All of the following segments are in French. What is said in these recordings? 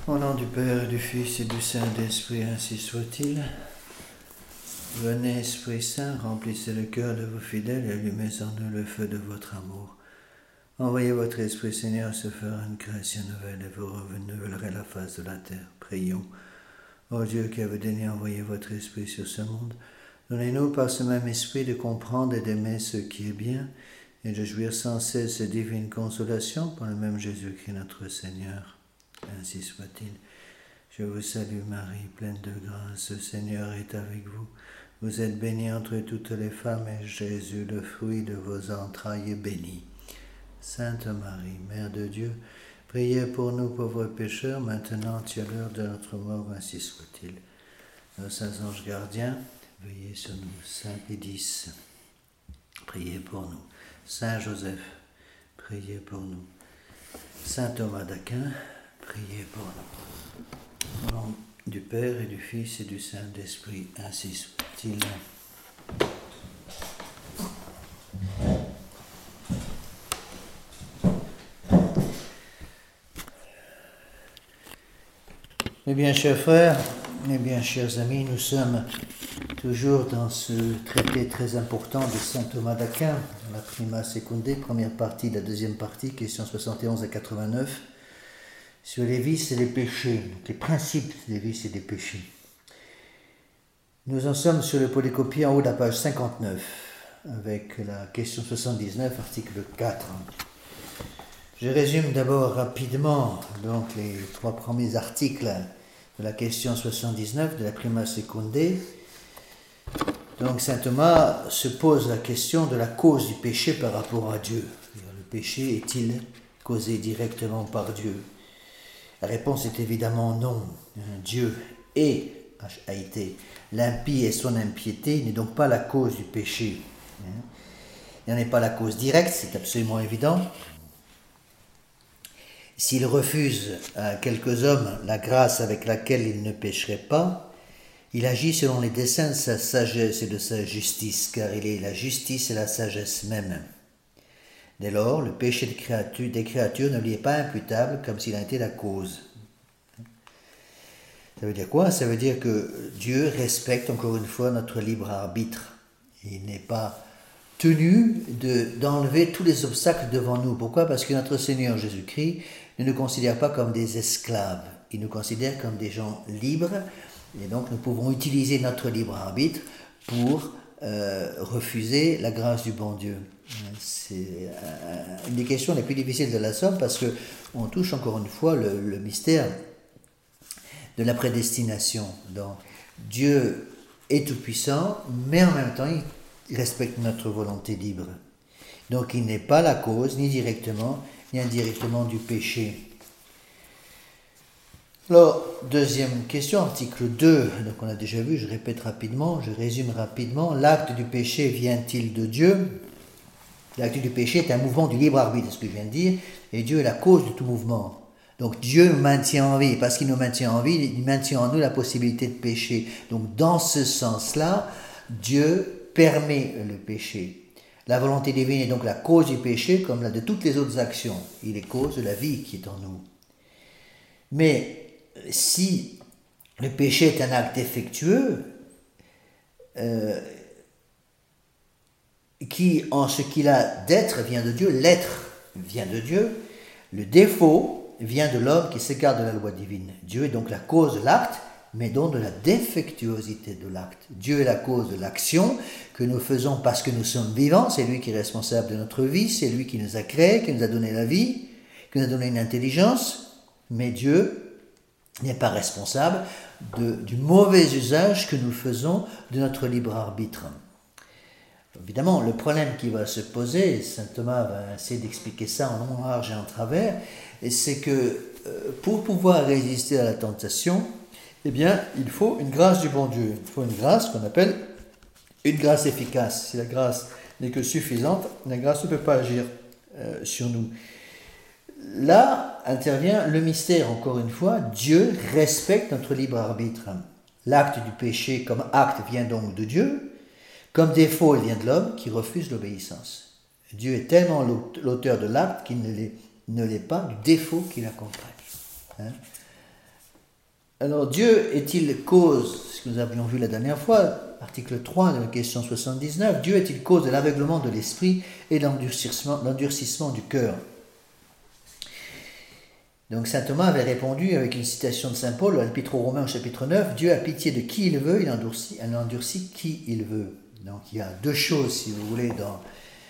Au nom du Père, du Fils et du Saint-Esprit, ainsi soit-il. Venez, Esprit Saint, remplissez le cœur de vos fidèles et allumez en eux le feu de votre amour. Envoyez votre Esprit, Seigneur, se faire une création nouvelle et vous renouvellerez la face de la terre. Prions. Ô Dieu qui avez daigné envoyer votre Esprit sur ce monde, donnez-nous par ce même Esprit de comprendre et d'aimer ce qui est bien et de jouir sans cesse de divine consolation par le même Jésus-Christ notre Seigneur. Ainsi soit-il. Je vous salue Marie, pleine de grâce, le Seigneur est avec vous. Vous êtes bénie entre toutes les femmes et Jésus, le fruit de vos entrailles, est béni. Sainte Marie, Mère de Dieu, priez pour nous pauvres pécheurs, maintenant et à l'heure de notre mort, ainsi soit-il. Nos saints anges gardiens, veillez sur nous. Saint Pédis, priez pour nous. Saint Joseph, priez pour nous. Saint Thomas d'Aquin, priez pour nous. Au nom du Père et du Fils et du Saint-Esprit, ainsi soit-il. Eh bien, chers frères, eh bien, chers amis, nous sommes toujours dans ce traité très important de saint Thomas d'Aquin, la Prima Secundae, première partie, la deuxième partie, questions 71 à 89, sur les vices et les péchés, les principes des vices et des péchés. Nous en sommes sur le polycopier en haut de la page 59, avec la question 79, article 4. Je résume d'abord rapidement donc, les trois premiers articles de la question 79 de la Prima Secundae. Donc saint Thomas se pose la question de la cause du péché par rapport à Dieu. Le péché est-il causé directement par Dieu? La réponse est évidemment non. Dieu est, a été, l'impie et son impiété n'est donc pas la cause du péché. Il n'en est pas la cause directe, c'est absolument évident. S'il refuse à quelques hommes la grâce avec laquelle ils ne pécheraient pas, il agit selon les desseins de sa sagesse et de sa justice, car il est la justice et la sagesse même. Dès lors, le péché des créatures ne lui est pas imputable comme s'il en était la cause. Ça veut dire quoi? Ça veut dire que Dieu respecte encore une fois notre libre arbitre. Il n'est pas tenu d'enlever tous les obstacles devant nous. Pourquoi? Parce que notre Seigneur Jésus-Christ ne nous considère pas comme des esclaves. Il nous considère comme des gens libres. Et donc nous pouvons utiliser notre libre arbitre pour refuser la grâce du bon Dieu. C'est une des questions les plus difficiles de la somme parce qu'on touche encore une fois le mystère de la prédestination. Donc Dieu est tout-puissant, mais en même temps il respecte notre volonté libre. Donc il n'est pas la cause, ni directement, ni indirectement du péché. Alors, deuxième question, article 2, donc on a déjà vu, je répète rapidement, je résume rapidement. L'acte du péché vient-il de Dieu? L'acte du péché est un mouvement du libre arbitre, c'est ce que je viens de dire, et Dieu est la cause de tout mouvement. Donc Dieu nous maintient en vie, parce qu'il nous maintient en vie, il maintient en nous la possibilité de pécher. Donc dans ce sens-là, Dieu permet le péché. La volonté divine est donc la cause du péché, comme la de toutes les autres actions. Il est cause de la vie qui est en nous. Mais si le péché est un acte défectueux, qui, en ce qu'il a d'être, vient de Dieu, l'être vient de Dieu, le défaut vient de l'homme qui s'écarte de la loi divine. Dieu est donc la cause de l'acte, mais donc de la défectuosité de l'acte. Dieu est la cause de l'action que nous faisons parce que nous sommes vivants, c'est lui qui est responsable de notre vie, c'est lui qui nous a créés, qui nous a donné la vie, qui nous a donné une intelligence, mais Dieu n'est pas responsable du mauvais usage que nous faisons de notre libre arbitre. Évidemment, le problème qui va se poser, saint Thomas va essayer d'expliquer ça en long, en large et en travers, c'est que pour pouvoir résister à la tentation, eh bien, il faut une grâce du bon Dieu. Il faut une grâce qu'on appelle une grâce efficace. Si la grâce n'est que suffisante, la grâce ne peut pas agir sur nous. Là intervient le mystère, encore une fois, Dieu respecte notre libre arbitre. L'acte du péché comme acte vient donc de Dieu, comme défaut il vient de l'homme qui refuse l'obéissance. Dieu est tellement l'auteur de l'acte qu'il ne l'est pas du défaut qui l'accompagne. Alors Dieu est-il cause, ce que nous avions vu la dernière fois, article 3 de la question 79, Dieu est-il cause de l'aveuglement de l'esprit et de l'endurcissement du cœur? Donc saint Thomas avait répondu avec une citation de saint Paul à l'Épître aux Romains au chapitre 9, Dieu a pitié de qui il veut, il endurcit qui il veut. Donc il y a deux choses, si vous voulez, dans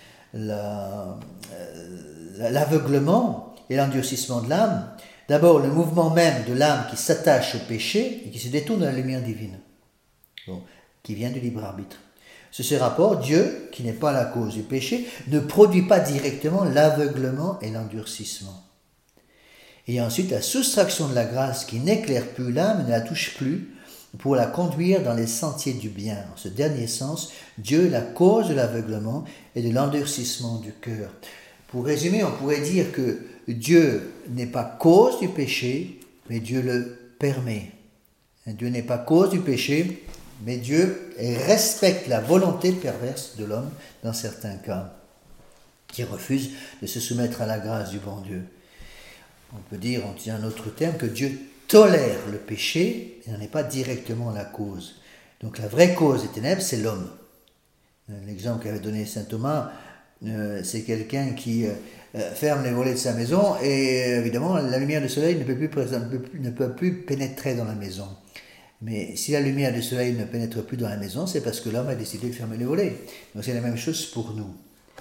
l'aveuglement et l'endurcissement de l'âme. D'abord, le mouvement même de l'âme qui s'attache au péché et qui se détourne de la lumière divine, qui vient du libre arbitre. Sur ce rapport, Dieu, qui n'est pas la cause du péché, ne produit pas directement l'aveuglement et l'endurcissement. Et ensuite, la soustraction de la grâce qui n'éclaire plus l'âme, ne la touche plus, pour la conduire dans les sentiers du bien. En ce dernier sens, Dieu est la cause de l'aveuglement et de l'endurcissement du cœur. Pour résumer, on pourrait dire que Dieu n'est pas cause du péché, mais Dieu le permet. Dieu n'est pas cause du péché, mais Dieu respecte la volonté perverse de l'homme dans certains cas, qui refuse de se soumettre à la grâce du bon Dieu. On peut dire, en disant un autre terme, que Dieu tolère le péché et n'en est pas directement la cause. Donc la vraie cause des ténèbres, c'est l'homme. L'exemple qu'avait donné saint Thomas, c'est quelqu'un qui ferme les volets de sa maison et évidemment la lumière du soleil ne peut plus pénétrer dans la maison. Mais si la lumière du soleil ne pénètre plus dans la maison, c'est parce que l'homme a décidé de fermer les volets. Donc c'est la même chose pour nous.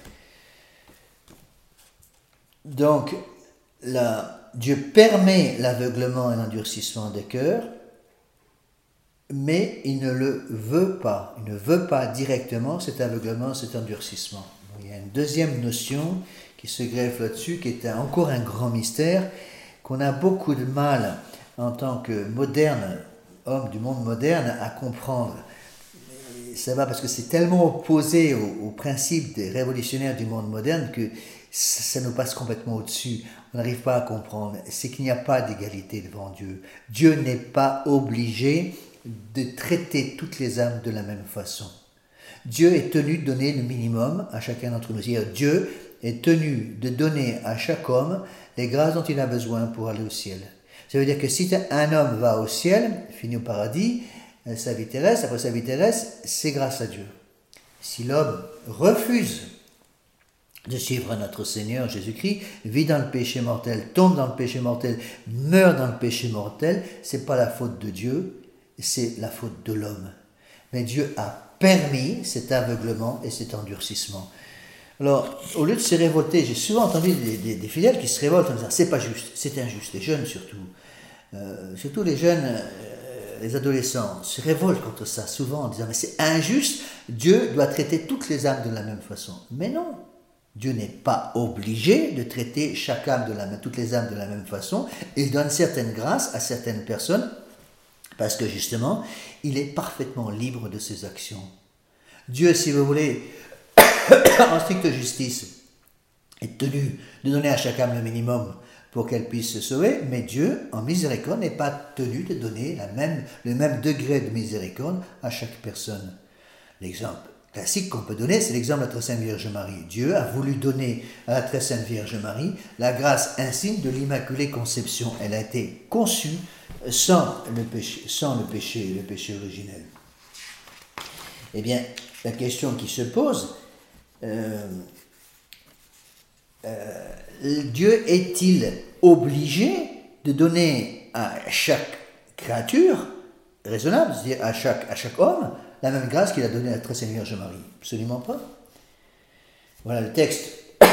Donc Dieu permet l'aveuglement et l'endurcissement des cœurs, mais il ne le veut pas. Il ne veut pas directement cet aveuglement, cet endurcissement. Il y a une deuxième notion qui se greffe là-dessus, qui est encore un grand mystère, qu'on a beaucoup de mal en tant que moderne, homme du monde moderne, à comprendre. Ça va parce que c'est tellement opposé aux principes des révolutionnaires du monde moderne que ça nous passe complètement au-dessus. On n'arrive pas à comprendre. C'est qu'il n'y a pas d'égalité devant Dieu. Dieu n'est pas obligé de traiter toutes les âmes de la même façon. Dieu est tenu de donner le minimum à chacun d'entre nous. C'est-à-dire, Dieu est tenu de donner à chaque homme les grâces dont il a besoin pour aller au ciel. Ça veut dire que si un homme va au ciel, finit au paradis, sa vie terrestre, après sa vie terrestre, c'est grâce à Dieu. Si l'homme refuse de suivre notre Seigneur Jésus-Christ, vit dans le péché mortel, tombe dans le péché mortel, meurt dans le péché mortel, c'est pas la faute de Dieu, c'est la faute de l'homme. Mais Dieu a permis cet aveuglement et cet endurcissement. Alors, au lieu de se révolter, j'ai souvent entendu des fidèles qui se révoltent en disant « c'est pas juste, c'est injuste », les jeunes surtout. Surtout les jeunes, les adolescents se révoltent contre ça, souvent en disant « mais c'est injuste, Dieu doit traiter toutes les âmes de la même façon ». Mais non, Dieu n'est pas obligé de traiter toutes les âmes de la même façon. Il donne certaines grâces à certaines personnes parce que justement, il est parfaitement libre de ses actions. Dieu, si vous voulez, en stricte justice, est tenu de donner à chaque âme le minimum pour qu'elle puisse se sauver, mais Dieu, en miséricorde, n'est pas tenu de donner le même degré de miséricorde à chaque personne. L'exemple classique qu'on peut donner, c'est l'exemple de la Très Sainte Vierge Marie. Dieu a voulu donner à la Très Sainte Vierge Marie la grâce insigne de l'Immaculée Conception. Elle a été conçue sans le péché originel. Eh bien, la question qui se pose, Dieu est-il obligé de donner à chaque créature raisonnable, c'est-à-dire à chaque homme, la même grâce qu'il a donnée à la Très Sainte Vierge Marie? Absolument pas. Voilà le texte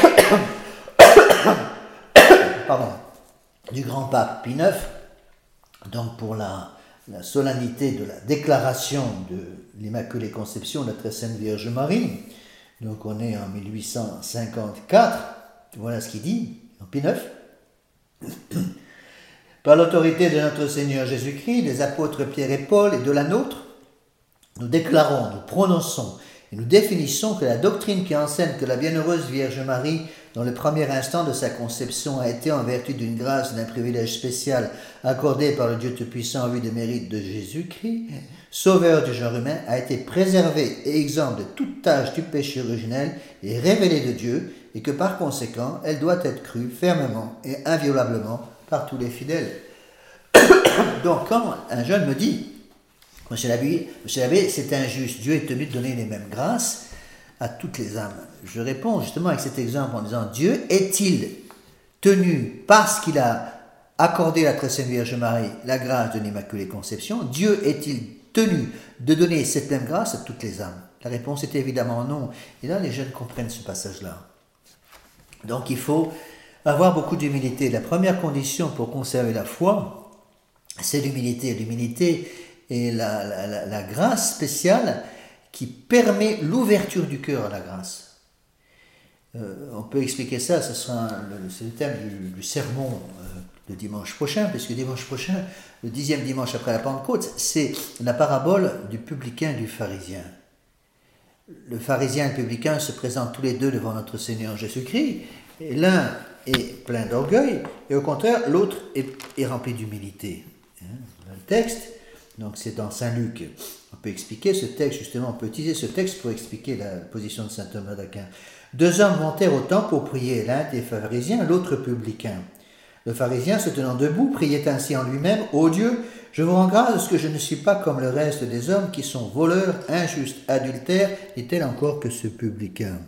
du grand pape Pie IX, donc pour la solennité de la déclaration de l'Immaculée Conception de la Très Sainte Vierge Marie. Donc on est en 1854, voilà ce qu'il dit, en Pie IX. Par l'autorité de notre Seigneur Jésus-Christ, des apôtres Pierre et Paul et de la nôtre, nous déclarons, nous prononçons et nous définissons que la doctrine qui enseigne que la bienheureuse Vierge Marie, dans le premier instant de sa conception, a été en vertu d'une grâce et d'un privilège spécial accordé par le Dieu Tout-Puissant en vue des mérites de Jésus-Christ, Sauveur du genre humain, a été préservée et exempte de toute tâche du péché originel et révélée de Dieu, et que par conséquent, elle doit être crue fermement et inviolablement par tous les fidèles. Donc quand un jeune me dit, Monsieur l'abbé, c'est injuste, Dieu est tenu de donner les mêmes grâces à toutes les âmes. Je réponds justement avec cet exemple en disant, Dieu est-il tenu, parce qu'il a accordé à la très sainte Vierge Marie la grâce de l'Immaculée Conception, Dieu est-il tenu de donner cette même grâce à toutes les âmes? La réponse est évidemment non. Et là, les jeunes comprennent ce passage-là. Donc il faut avoir beaucoup d'humilité. La première condition pour conserver la foi, c'est l'humilité. L'humilité est la grâce spéciale qui permet l'ouverture du cœur à la grâce. On peut expliquer ça, c'est le thème du sermon de dimanche prochain, puisque dimanche prochain, le 10e dimanche après la Pentecôte, c'est la parabole du publicain et du pharisien. Le pharisien et le publicain se présentent tous les deux devant notre Seigneur Jésus-Christ, et l'un est plein d'orgueil, et au contraire, l'autre est rempli d'humilité. Le texte, donc c'est dans Saint Luc, on peut expliquer ce texte, justement, on peut utiliser ce texte pour expliquer la position de saint Thomas d'Aquin. 2 hommes montèrent au temple pour prier, l'un était pharisien, l'autre publicain. Le pharisien, se tenant debout, priait ainsi en lui-même, « Ô Dieu, je vous rends grâce parce que je ne suis pas comme le reste des hommes qui sont voleurs, injustes, adultères, et tel encore que ce publicain.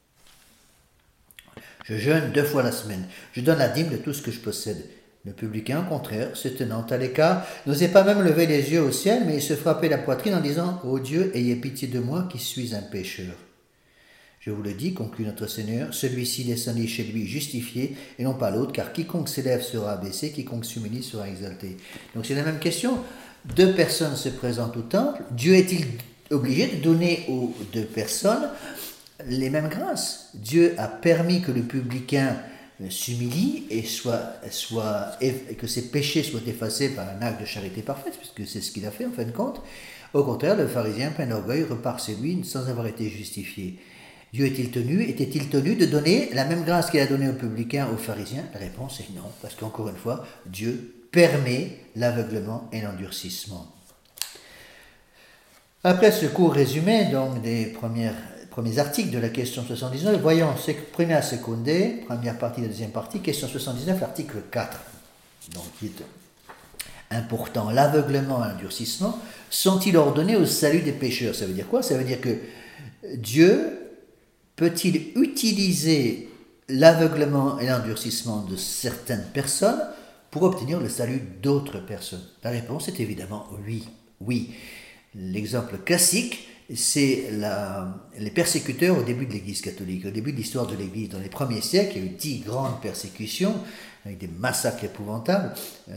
Je jeûne 2 fois la semaine, je donne la dîme de tout ce que je possède. » Le publicain, au contraire, se tenant à l'écart, n'osait pas même lever les yeux au ciel, mais il se frappait la poitrine en disant « Ô Dieu, ayez pitié de moi qui suis un pécheur. » Je vous le dis, conclut notre Seigneur, celui-ci descendit chez lui justifié, et non pas l'autre, car quiconque s'élève sera abaissé, quiconque s'humilie sera exalté. Donc c'est la même question. 2 personnes se présentent au temple. Dieu est-il obligé de donner aux 2 personnes les mêmes grâces? Dieu a permis que le publicain s'humilie et que ses péchés soient effacés par un acte de charité parfaite, puisque c'est ce qu'il a fait en fin de compte. Au contraire, le pharisien, plein d'orgueil, repart chez lui sans avoir été justifié. Dieu était-il tenu de donner la même grâce qu'il a donnée aux publicains, aux pharisiens? La réponse est non, parce qu'encore une fois, Dieu permet l'aveuglement et l'endurcissement. Après ce court résumé donc des premiers articles de la question 79, voyons prima seconde, première partie, la deuxième partie, question 79, l'article 4, donc qui est important. L'aveuglement et l'endurcissement sont-ils ordonnés au salut des pécheurs? Ça veut dire quoi? Ça veut dire que Dieu peut-il utiliser l'aveuglement et l'endurcissement de certaines personnes pour obtenir le salut d'autres personnes? La réponse est évidemment oui. Oui. L'exemple classique, c'est les persécuteurs au début de l'Église catholique, au début de l'histoire de l'Église. Dans les premiers siècles, il y a eu 10 grandes persécutions, avec des massacres épouvantables.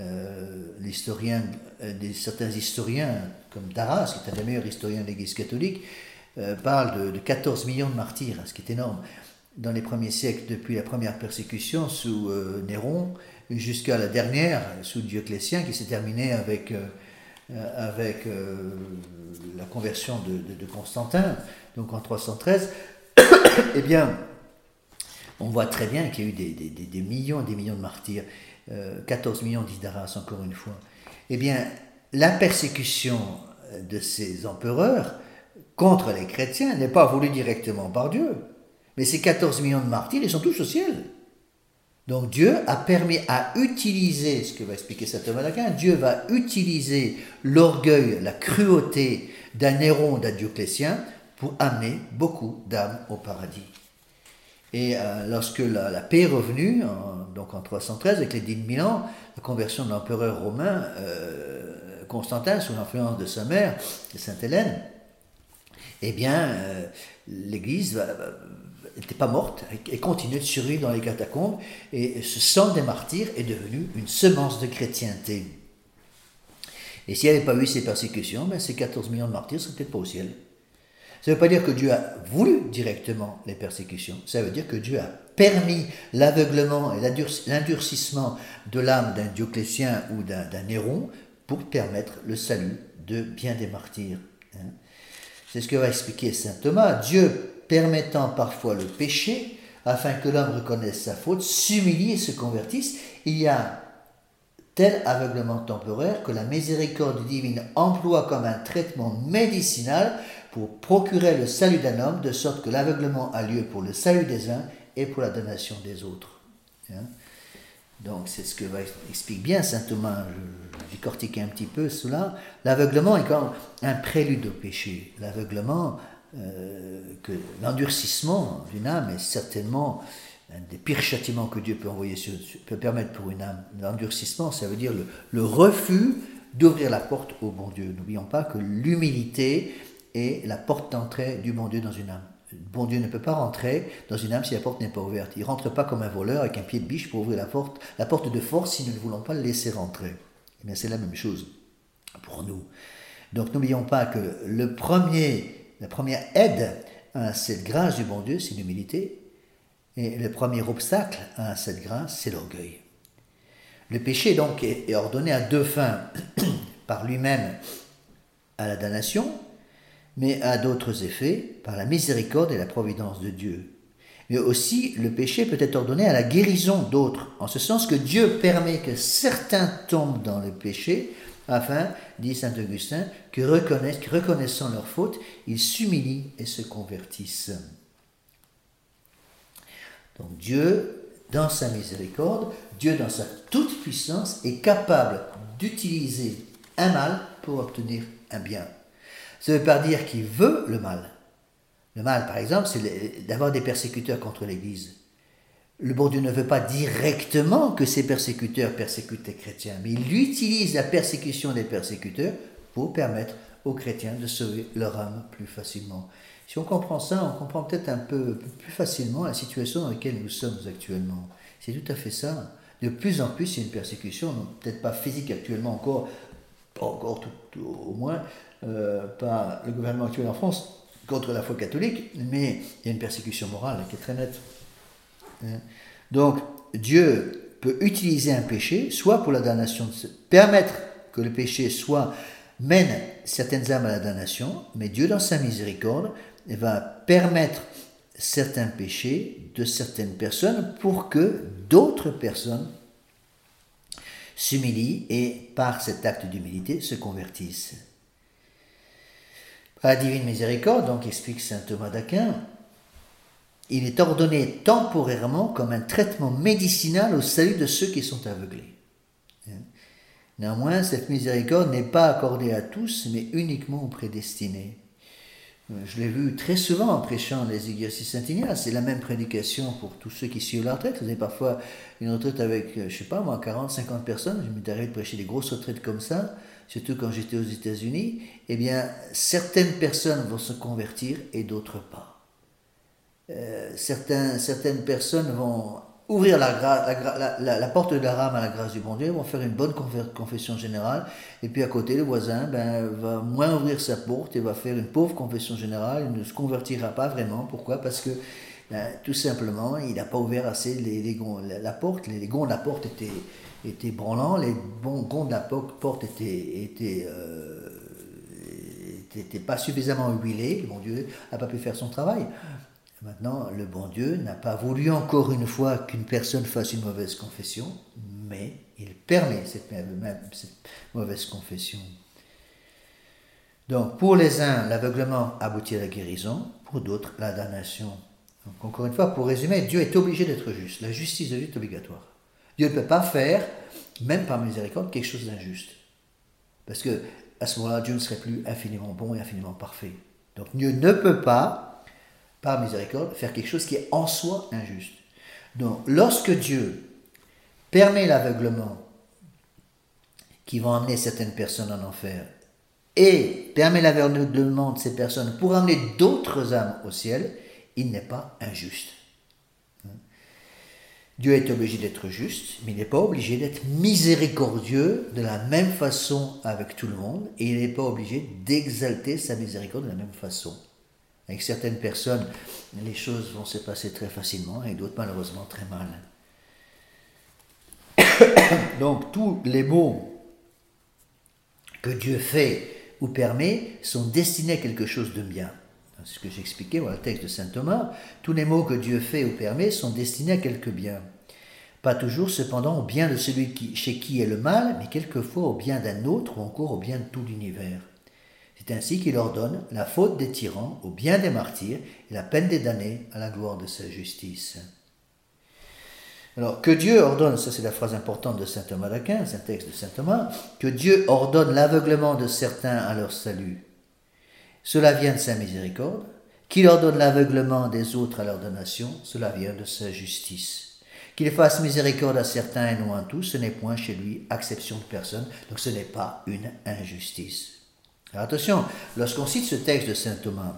Certains historiens, comme Darras, qui est un des meilleurs historiens de l'Église catholique, parle de 14 millions de martyrs, ce qui est énorme, dans les premiers siècles, depuis la première persécution sous Néron, jusqu'à la dernière, sous Dioclétien, qui s'est terminée avec la conversion de Constantin, donc en 313. Eh bien, on voit très bien qu'il y a eu des millions et des millions de martyrs, 14 millions dit Darras, encore une fois. Eh bien, la persécution de ces empereurs contre les chrétiens n'est pas voulu directement par Dieu. Mais ces 14 millions de martyrs, ils sont tous au ciel. Donc Dieu a permis à utiliser, ce que va expliquer saint Thomas d'Aquin, Dieu va utiliser l'orgueil, la cruauté d'un Néron, d'un Dioclétien, pour amener beaucoup d'âmes au paradis. Et lorsque la paix est revenue, donc en 313, avec l'édit de Milan, la conversion de l'empereur romain Constantin, sous l'influence de sa mère, sainte Hélène, eh bien, l'Église n'était pas morte, et continuait de survivre dans les catacombes, et ce sang des martyrs est devenu une semence de chrétienté. Et s'il n'y avait pas eu ces persécutions, ces 14 millions de martyrs ne seraient peut-être pas au ciel. Ça ne veut pas dire que Dieu a voulu directement les persécutions, ça veut dire que Dieu a permis l'aveuglement et l'endurcissement de l'âme d'un Dioclétien ou d'un Néron pour permettre le salut de bien des martyrs. C'est ce que va expliquer saint Thomas. Dieu permettant parfois le péché, afin que l'homme reconnaisse sa faute, s'humilie et se convertisse, il y a tel aveuglement temporaire que la miséricorde divine emploie comme un traitement médicinal pour procurer le salut d'un homme, de sorte que l'aveuglement a lieu pour le salut des uns et pour la damnation des autres. Donc c'est ce que explique bien saint Thomas, j'ai décortiqué un petit peu cela. L'aveuglement est comme un prélude au péché. L'aveuglement, que l'endurcissement d'une âme est certainement un des pires châtiments que Dieu peut permettre pour une âme. L'endurcissement, ça veut dire le refus d'ouvrir la porte au bon Dieu. N'oublions pas que l'humilité est la porte d'entrée du bon Dieu dans une âme. Le bon Dieu ne peut pas rentrer dans une âme si la porte n'est pas ouverte. Il ne rentre pas comme un voleur avec un pied de biche pour ouvrir la porte de force si nous ne voulons pas le laisser rentrer. Eh bien, c'est la même chose pour nous. Donc n'oublions pas que la première aide à cette grâce du bon Dieu, c'est l'humilité. Et le premier obstacle à cette grâce, c'est l'orgueil. Le péché donc est ordonné à deux fins, par lui-même à la damnation, mais à d'autres effets, par la miséricorde et la providence de Dieu. Mais aussi, le péché peut être ordonné à la guérison d'autres, en ce sens que Dieu permet que certains tombent dans le péché, afin, dit saint Augustin, que reconnaissant leur faute, ils s'humilient et se convertissent. Donc Dieu, dans sa miséricorde, Dieu dans sa toute-puissance, est capable d'utiliser un mal pour obtenir un bien. Ça ne veut pas dire qu'il veut le mal. Le mal, par exemple, c'est d'avoir des persécuteurs contre l'Église. Le bon Dieu ne veut pas directement que ces persécuteurs persécutent les chrétiens, mais il utilise la persécution des persécuteurs pour permettre aux chrétiens de sauver leur âme plus facilement. Si on comprend ça, on comprend peut-être un peu plus facilement la situation dans laquelle nous sommes actuellement. C'est tout à fait ça. De plus en plus, il y a une persécution, peut-être pas physique actuellement encore tout, au moins, par le gouvernement actuel en France contre la foi catholique, mais il y a une persécution morale qui est très nette. Donc, Dieu peut utiliser un péché, soit pour la damnation, permettre que le péché mène certaines âmes à la damnation, mais Dieu, dans sa miséricorde, va permettre certains péchés de certaines personnes pour que d'autres personnes s'humilient et, par cet acte d'humilité, se convertissent. Par la divine miséricorde, donc explique saint Thomas d'Aquin, il est ordonné temporairement comme un traitement médicinal au salut de ceux qui sont aveuglés. Néanmoins, cette miséricorde n'est pas accordée à tous, mais uniquement aux prédestinés. Je l'ai vu très souvent en prêchant les exercices Saint-Ignace. C'est la même prédication pour tous ceux qui suivent la retraite. Vous avez parfois une retraite avec, je ne sais pas moi, 40, 50 personnes. Je m'est arrivé de prêcher des grosses retraites comme ça, surtout quand j'étais aux États-Unis. Eh bien, certaines personnes vont se convertir et d'autres pas. Certaines personnes vont ouvrir la porte de la rame à la grâce du bon Dieu, vont faire une bonne confession générale, et puis à côté, le voisin va moins ouvrir sa porte et va faire une pauvre confession générale, il ne se convertira pas vraiment. Pourquoi ? Parce que tout simplement, il n'a pas ouvert assez les gonds. La porte, les gonds de la porte étaient branlants, les gonds de la porte étaient pas suffisamment huilés, le bon Dieu n'a pas pu faire son travail. Maintenant, le bon Dieu n'a pas voulu encore une fois qu'une personne fasse une mauvaise confession, mais il permet cette mauvaise confession. Donc, pour les uns, l'aveuglement aboutit à la guérison, pour d'autres, la damnation. Donc, encore une fois, pour résumer, Dieu est obligé d'être juste. La justice de Dieu est obligatoire. Dieu ne peut pas faire, même par miséricorde, quelque chose d'injuste. Parce que à ce moment-là, Dieu ne serait plus infiniment bon et infiniment parfait. Donc, Dieu ne peut pas, par miséricorde, faire quelque chose qui est en soi injuste. Donc, lorsque Dieu permet l'aveuglement qui va amener certaines personnes en enfer et permet l'aveuglement de ces personnes pour amener d'autres âmes au ciel, il n'est pas injuste. Dieu est obligé d'être juste, mais il n'est pas obligé d'être miséricordieux de la même façon avec tout le monde, et il n'est pas obligé d'exalter sa miséricorde de la même façon. Avec certaines personnes, les choses vont se passer très facilement, et d'autres malheureusement très mal. Donc tous les maux que Dieu fait ou permet sont destinés à quelque chose de bien. C'est ce que j'expliquais dans le texte de saint Thomas. Tous les maux que Dieu fait ou permet sont destinés à quelque bien. Pas toujours cependant au bien de celui chez qui est le mal, mais quelquefois au bien d'un autre ou encore au bien de tout l'univers. C'est ainsi qu'il ordonne la faute des tyrans au bien des martyrs et la peine des damnés à la gloire de sa justice. Alors, que Dieu ordonne, ça c'est la phrase importante de saint Thomas d'Aquin, c'est un texte de saint Thomas, que Dieu ordonne l'aveuglement de certains à leur salut. Cela vient de sa miséricorde. Qu'il ordonne l'aveuglement des autres à leur donation, cela vient de sa justice. Qu'il fasse miséricorde à certains et non à tous, ce n'est point chez lui acception de personne, donc ce n'est pas une injustice. Alors attention, lorsqu'on cite ce texte de saint Thomas,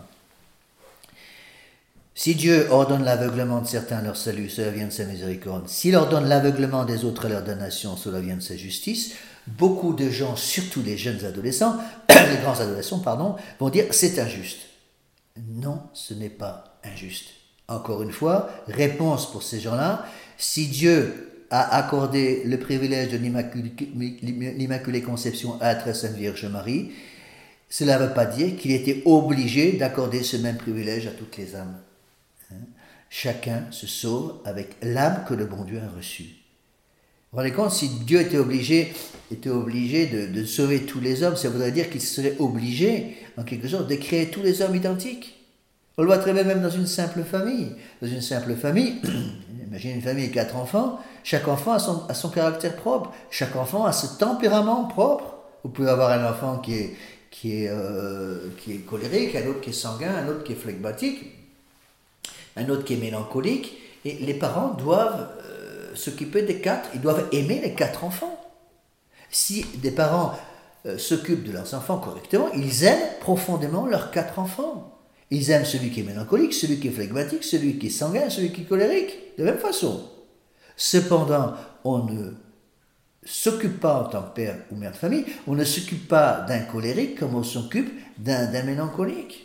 si Dieu ordonne l'aveuglement de certains à leur salut, cela vient de sa miséricorde. S'il ordonne l'aveuglement des autres à leur donation, cela vient de sa justice. Beaucoup de gens, surtout les jeunes adolescents, les grands adolescents, pardon, vont dire c'est injuste. Non, ce n'est pas injuste. Encore une fois, réponse pour ces gens-là, si Dieu a accordé le privilège de l'Immaculée Conception à la très Sainte Vierge Marie, cela ne veut pas dire qu'il était obligé d'accorder ce même privilège à toutes les âmes. Chacun se sauve avec l'âme que le bon Dieu a reçue. Vous vous rendez compte, si Dieu était obligé de sauver tous les hommes, ça voudrait dire qu'il serait obligé, en quelque sorte, de créer tous les hommes identiques. On le voit très bien même dans une simple famille. Dans une simple famille, imaginez une famille avec 4 enfants, chaque enfant a son caractère propre, chaque enfant a ce tempérament propre. Vous pouvez avoir un enfant qui est colérique, un autre qui est sanguin, un autre qui est flegmatique, un autre qui est mélancolique, et les parents doivent s'occuper des 4, ils doivent aimer les 4 enfants. Si des parents s'occupent de leurs enfants correctement, ils aiment profondément leurs 4 enfants. Ils aiment celui qui est mélancolique, celui qui est flegmatique, celui qui est sanguin, celui qui est colérique, de la même façon. Cependant, on ne s'occupe pas en tant que père ou mère de famille, on ne s'occupe pas d'un colérique comme on s'occupe d'un mélancolique.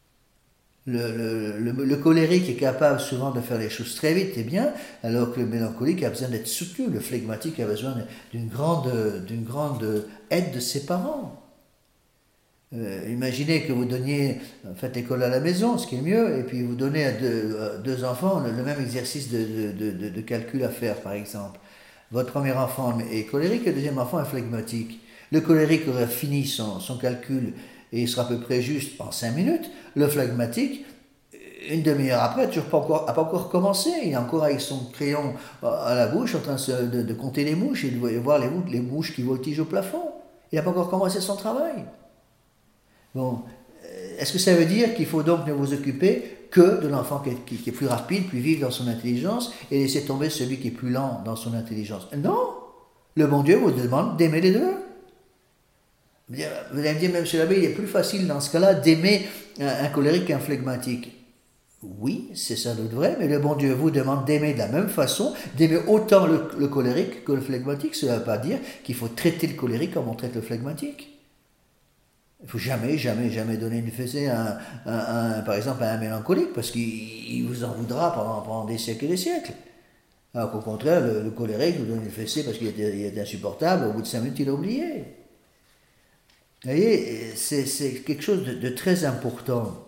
Le colérique est capable souvent de faire les choses très vite et bien, alors que le mélancolique a besoin d'être soutenu. Le flegmatique a besoin d'une grande aide de ses parents. Imaginez que vous faites l'école à la maison, ce qui est mieux, et puis vous donnez à deux enfants le même exercice de calcul à faire, par exemple. Votre premier enfant est colérique, le deuxième enfant est flegmatique. Le colérique aura fini son calcul et il sera à peu près juste en 5 minutes. Le flegmatique, une demi-heure après, n'a pas encore commencé. Il est encore avec son crayon à la bouche en train de compter les mouches et de voir les mouches qui voltigent au plafond. Il n'a pas encore commencé son travail. Bon, est-ce que ça veut dire qu'il faut donc ne vous occuper que de l'enfant qui est plus rapide, plus vif dans son intelligence et laisser tomber celui qui est plus lent dans son intelligence? Non! Le bon Dieu vous demande d'aimer les deux. Vous allez me dire, même chez l'abbé, il est plus facile dans ce cas-là d'aimer un colérique qu'un flegmatique. Oui, c'est sans doute vrai, mais le bon Dieu vous demande d'aimer de la même façon, d'aimer autant le colérique que le flegmatique. Cela ne veut pas dire qu'il faut traiter le colérique comme on traite le flegmatique. Il ne faut jamais donner une fessée par exemple, à un mélancolique, parce qu'il vous en voudra pendant des siècles et des siècles. Alors qu'au contraire, le colérique vous donne une fessée parce qu'il est insupportable, au bout de 5 minutes, il a oublié. Vous voyez, c'est quelque chose de très important.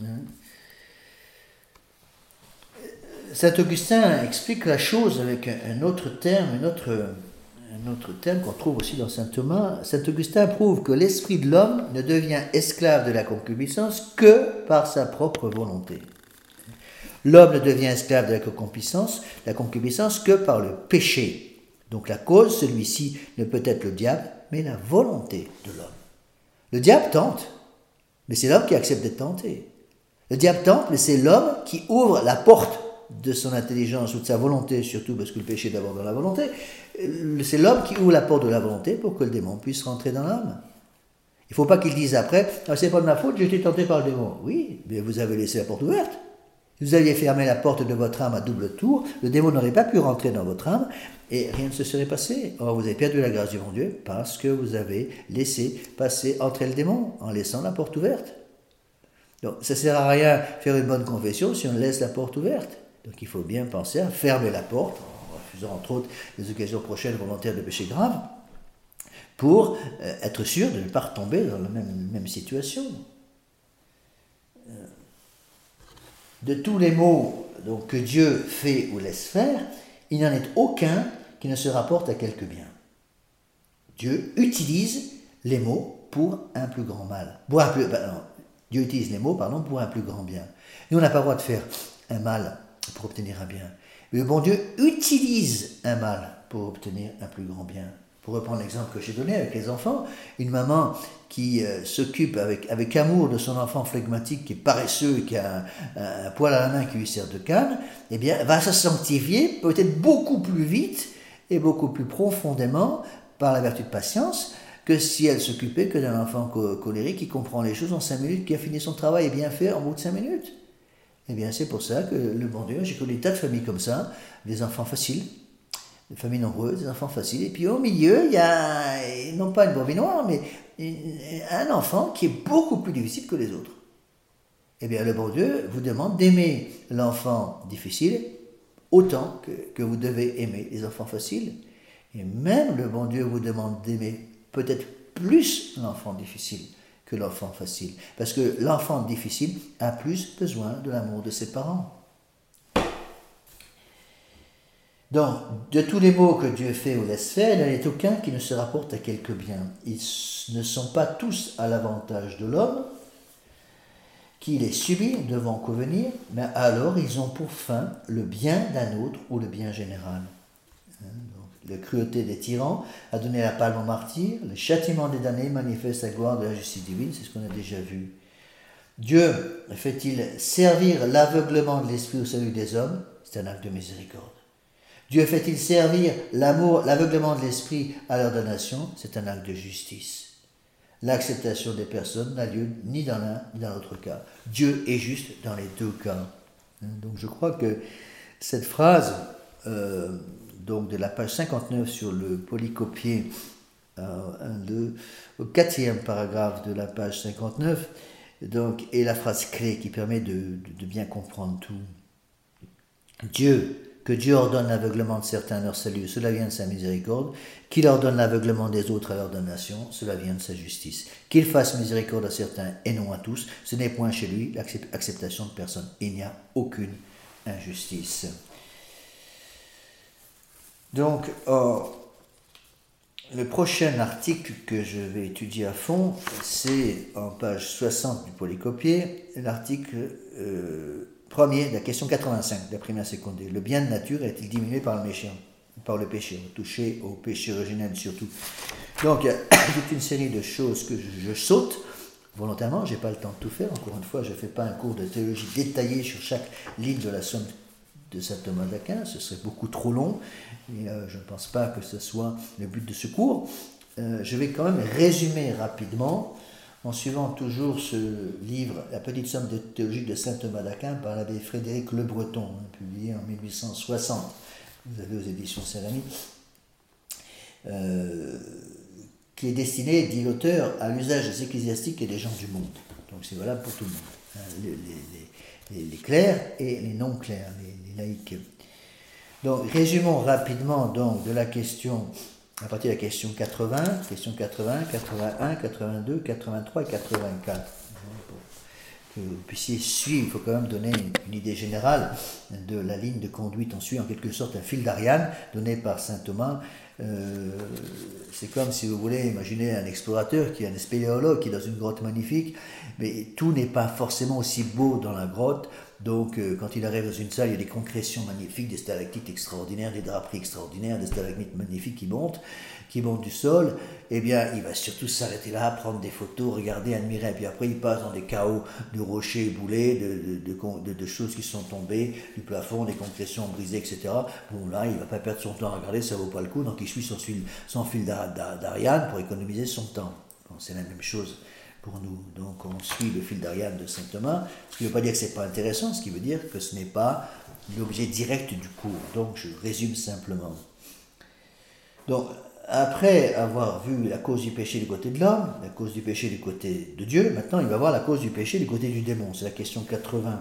Saint Augustin explique la chose avec un autre terme, un autre terme qu'on trouve aussi dans saint Thomas. Saint Augustin prouve que l'esprit de l'homme ne devient esclave de la concupiscence que par sa propre volonté. L'homme ne devient esclave de la concupiscence que par le péché. Donc la cause, celui-ci, ne peut être le diable, mais la volonté de l'homme. Le diable tente, mais c'est l'homme qui accepte d'être tenté. Le diable tente, mais c'est l'homme qui ouvre la porte de son intelligence ou de sa volonté, surtout parce que le péché est d'abord dans la volonté. C'est l'homme qui ouvre la porte de la volonté pour que le démon puisse rentrer dans l'âme. Il ne faut pas qu'il dise après « c'est pas de ma faute, j'ai été tenté par le démon ». Oui, mais vous avez laissé la porte ouverte. Si vous aviez fermé la porte de votre âme à double tour, le démon n'aurait pas pu rentrer dans votre âme et rien ne se serait passé. Or, vous avez perdu la grâce du bon Dieu parce que vous avez laissé entrer le démon en laissant la porte ouverte. Donc, ça ne sert à rien faire une bonne confession si on laisse la porte ouverte. Donc, il faut bien penser à fermer la porte, en refusant entre autres les occasions prochaines volontaires de péché grave, pour être sûr de ne pas retomber dans la même situation. De tous les maux donc, que Dieu fait ou laisse faire, il n'y en est aucun qui ne se rapporte à quelque bien. Dieu utilise les maux pour un plus grand mal. Dieu utilise les maux pour un plus grand bien. Nous, on n'a pas le droit de faire un mal pour obtenir un bien. Le bon Dieu utilise un mal pour obtenir un plus grand bien. Pour reprendre l'exemple que j'ai donné avec les enfants, une maman qui s'occupe avec amour de son enfant flegmatique, qui est paresseux, qui a un poil à la main qui lui sert de canne, eh bien, va se sanctifier peut-être beaucoup plus vite et beaucoup plus profondément par la vertu de patience que si elle s'occupait que d'un enfant colérique qui comprend les choses en 5 minutes, qui a fini son travail et bien fait en bout de 5 minutes. Eh bien, c'est pour ça que le bon Dieu, j'ai connu des tas de familles comme ça, des enfants faciles, des familles nombreuses, des enfants faciles, et puis au milieu, il y a, non pas une brebis noire, mais un enfant qui est beaucoup plus difficile que les autres. Eh bien, le bon Dieu vous demande d'aimer l'enfant difficile autant que vous devez aimer les enfants faciles. Et même le bon Dieu vous demande d'aimer peut-être plus l'enfant difficile que l'enfant facile. Parce que l'enfant difficile a plus besoin de l'amour de ses parents. Donc, de tous les maux que Dieu fait ou laisse faire, il n'en est aucun qui ne se rapporte à quelque bien. Ils ne sont pas tous à l'avantage de l'homme, qui les subit devant convenir, mais alors ils ont pour fin le bien d'un autre ou le bien général. La cruauté des tyrans a donné la palme aux martyrs, le châtiment des damnés manifeste la gloire de la justice divine, c'est ce qu'on a déjà vu. Dieu fait-il servir l'aveuglement de l'esprit au salut des hommes? C'est un acte de miséricorde. Dieu fait-il servir l'aveuglement de l'esprit à leur damnation? C'est un acte de justice. L'acceptation des personnes n'a lieu ni dans l'un ni dans l'autre cas. Dieu est juste dans les deux cas. Donc je crois que cette phrase donc de la page 59 sur le polycopier, au 4e paragraphe de la page 59, donc, est la phrase clé qui permet de bien comprendre tout. Que Dieu ordonne l'aveuglement de certains à leur salut, cela vient de sa miséricorde. Qu'il ordonne l'aveuglement des autres à leur damnation, cela vient de sa justice. Qu'il fasse miséricorde à certains et non à tous, ce n'est point chez lui l'acceptation de personne. Il n'y a aucune injustice. Donc, le prochain article que je vais étudier à fond, c'est en page 60 du polycopier, l'article premier, la question 85, d'après ma seconde. Le bien de nature est-il diminué par le péché, touché au péché originel surtout. Donc, il y a toute une série de choses que je saute volontairement, je n'ai pas le temps de tout faire. Encore une fois, je ne fais pas un cours de théologie détaillé sur chaque ligne de la somme de saint Thomas d'Aquin, ce serait beaucoup trop long, et je ne pense pas que ce soit le but de ce cours. Je vais quand même résumer rapidement, en suivant toujours ce livre, La petite somme de théologie de saint Thomas d'Aquin, par l'abbé Frédéric Le Breton, publié en 1860. Vous avez aux éditions Saint-Rémy, qui est destiné, dit l'auteur, à l'usage des ecclésiastiques et des gens du monde. Donc c'est valable pour tout le monde. Les clercs et les non-clercs, les laïcs. Donc, résumons rapidement donc, de la question, à partir de la question 80, 81, 82, 83 et 84. Pour que vous puissiez suivre, il faut quand même donner une idée générale de la ligne de conduite. On suit en quelque sorte un fil d'Ariane donné par saint Thomas. C'est comme si vous voulez imaginer un explorateur qui est un spéléologue qui est dans une grotte magnifique, mais tout n'est pas forcément aussi beau dans la grotte. Donc quand il arrive dans une salle, il y a des concrétions magnifiques, des stalactites extraordinaires, des draperies extraordinaires, des stalagmites magnifiques qui montent du sol. Eh bien, il va surtout s'arrêter là, prendre des photos, regarder, admirer, et puis après il passe dans des chaos de rochers éboulés, de choses qui sont tombées du plafond, des concrétions brisées, etc. Bon, là, il ne va pas perdre son temps à regarder, ça ne vaut pas le coup, donc il suit son fil d'Ariane pour économiser son temps. Bon, c'est la même chose pour nous. Donc on suit le fil d'Ariane de saint Thomas, ce qui ne veut pas dire que ce n'est pas intéressant, ce qui veut dire que ce n'est pas l'objet direct du cours. Donc je résume simplement. Donc, après avoir vu la cause du péché du côté de l'homme, la cause du péché du côté de Dieu, maintenant il va voir la cause du péché du côté du démon. C'est la question 80.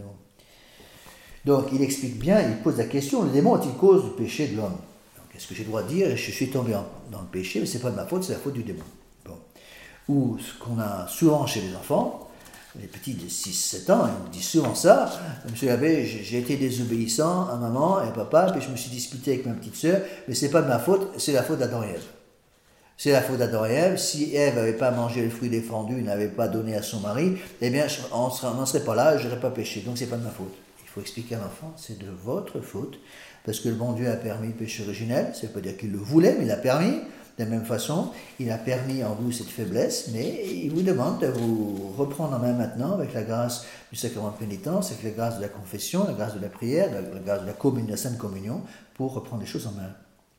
Donc il explique bien, il pose la question, le démon est-il cause du péché de l'homme? Est-ce que j'ai le droit de dire, je suis tombé dans le péché, mais ce n'est pas de ma faute, c'est la faute du démon. Bon. Ou ce qu'on a souvent chez les enfants, les petits de 6-7 ans, ils me disent souvent ça. Monsieur l'abbé, j'ai été désobéissant à maman et à papa, puis je me suis disputé avec ma petite sœur, mais c'est pas de ma faute, c'est la faute d'Adam et Ève. C'est la faute d'Adam et Ève. Si Ève n'avait pas mangé le fruit défendu, n'avait pas donné à son mari, eh bien, on n'en serait pas là, je n'aurais pas péché. Donc c'est pas de ma faute. Il faut expliquer à l'enfant, c'est de votre faute, parce que le bon Dieu a permis le péché originel, ça ne veut pas dire qu'il le voulait, mais il l'a permis. De la même façon, il a permis en vous cette faiblesse, mais il vous demande de vous reprendre en main maintenant avec la grâce du sacrement de pénitence, avec la grâce de la confession, la grâce de la prière, la grâce de la Sainte Communion, pour reprendre les choses en main.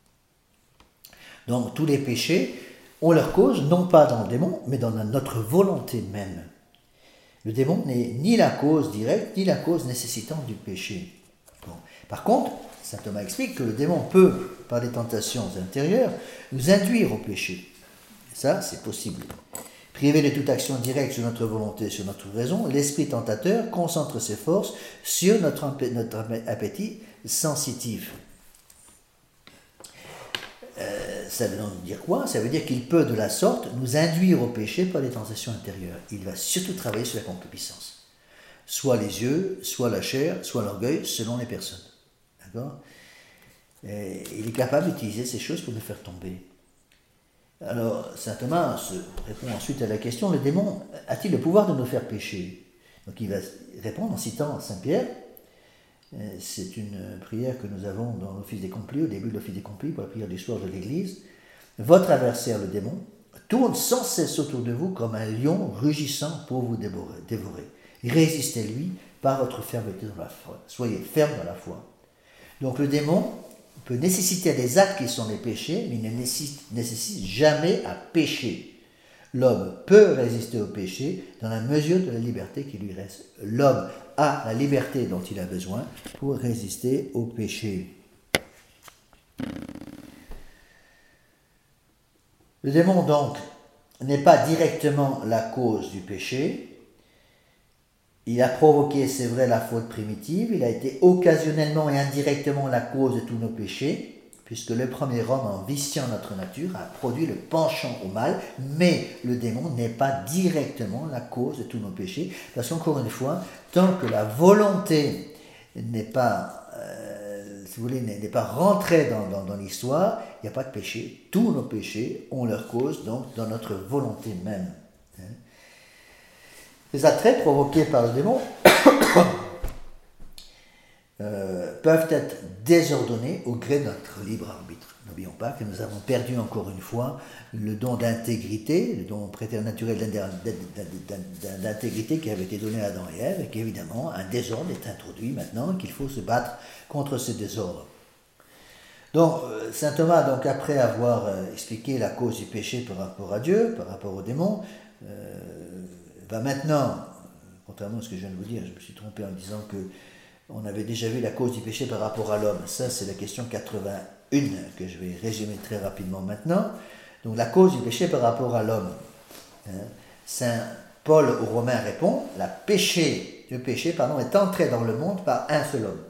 Donc tous les péchés ont leur cause, non pas dans le démon, mais dans notre volonté même. Le démon n'est ni la cause directe, ni la cause nécessitant du péché. Bon. Par contre, saint Thomas explique que le démon peut, par des tentations intérieures, nous induire au péché. Et ça, c'est possible. Privé de toute action directe sur notre volonté, sur notre raison, l'esprit tentateur concentre ses forces sur notre appétit sensitif. Ça veut donc dire quoi? Ça veut dire qu'il peut de la sorte nous induire au péché par des tentations intérieures. Il va surtout travailler sur la concupiscence. Soit les yeux, soit la chair, soit l'orgueil, selon les personnes. D'accord? Et il est capable d'utiliser ces choses pour nous faire tomber. Alors, saint Thomas se répond ensuite à la question, le démon a-t-il le pouvoir de nous faire pécher? Donc il va répondre en citant saint Pierre. C'est une prière que nous avons dans l'office des complis, au début de l'office des complis, pour la prière du soir de l'Église. Votre adversaire, le démon, tourne sans cesse autour de vous comme un lion rugissant pour vous dévorer. Résistez-lui par votre fermeté dans la foi. Soyez ferme dans la foi. Donc le démon peut nécessiter des actes qui sont des péchés, mais il ne nécessite jamais à pécher. L'homme peut résister au péché dans la mesure de la liberté qui lui reste. L'homme a la liberté dont il a besoin pour résister au péché. Le démon, donc, n'est pas directement la cause du péché. Il a provoqué, c'est vrai, la faute primitive. Il a été occasionnellement et indirectement la cause de tous nos péchés, puisque le premier homme, en viciant notre nature, a produit le penchant au mal, mais le démon n'est pas directement la cause de tous nos péchés, parce qu'encore une fois, tant que la volonté n'est pas, si vous voulez, n'est pas rentrée dans l'histoire, il n'y a pas de péché. Tous nos péchés ont leur cause, donc, dans notre volonté même. Les attraits provoqués par le démon peuvent être désordonnés au gré de notre libre arbitre. N'oublions pas que nous avons perdu encore une fois le don d'intégrité, le don préternaturel d'intégrité qui avait été donné à Adam et Ève, et qu'évidemment un désordre est introduit maintenant, qu'il faut se battre contre ce désordre. Donc, saint Thomas, donc, après avoir expliqué la cause du péché par rapport à Dieu, par rapport au démon, va maintenant, contrairement à ce que je viens de vous dire, je me suis trompé en disant que on avait déjà vu la cause du péché par rapport à l'homme. Ça, c'est la question 81 que je vais résumer très rapidement maintenant. Donc, la cause du péché par rapport à l'homme. Saint Paul aux Romains répond, le péché est entré dans le monde par un seul homme.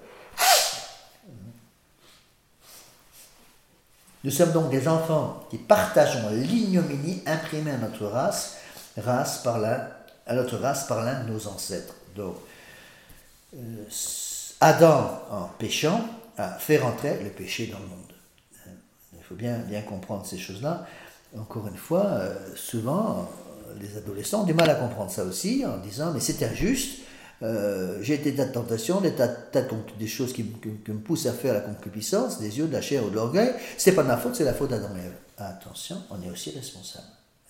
Nous sommes donc des enfants qui partageons l'ignominie imprimée à notre race par l'un de nos ancêtres. Donc, Adam, en péchant, a fait rentrer le péché dans le monde. Il faut bien comprendre ces choses-là. Encore une fois, souvent, les adolescents ont du mal à comprendre ça aussi, en disant « mais c'est injuste, j'ai été tas de tentations, des choses qui me poussent à faire la concupiscence, des yeux, de la chair ou de l'orgueil, c'est pas de ma faute, c'est la faute d'Adam et Ève. » Attention, on est aussi responsable.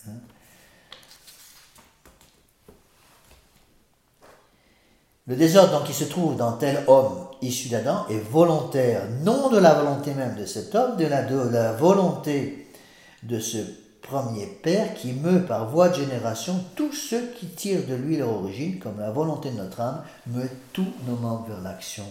Le désordre donc, qui se trouve dans tel homme issu d'Adam est volontaire, non de la volonté même de cet homme, de la volonté de ce premier père qui meut par voie de génération tous ceux qui tirent de lui leur origine, comme la volonté de notre âme meut tous nos membres vers l'action.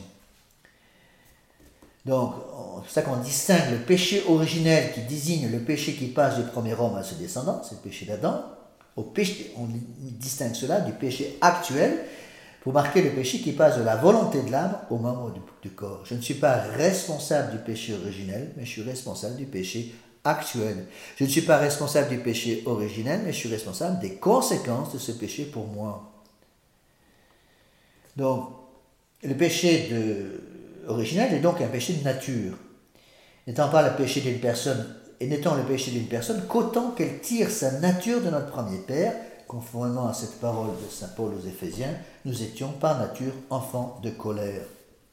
Donc, c'est pour ça qu'on distingue le péché originel qui désigne le péché qui passe du premier homme à ses descendants, c'est le péché d'Adam. On distingue cela du péché actuel, pour marquer le péché qui passe de la volonté de l'âme aux membres du corps. Je ne suis pas responsable du péché originel, mais je suis responsable du péché actuel. Je ne suis pas responsable du péché originel, mais je suis responsable des conséquences de ce péché pour moi. Donc, le péché originel est donc un péché de nature. N'étant pas le péché d'une personne, et n'étant le péché d'une personne qu'autant qu'elle tire sa nature de notre premier père, conformément à cette parole de saint Paul aux Éphésiens, nous étions par nature enfants de colère.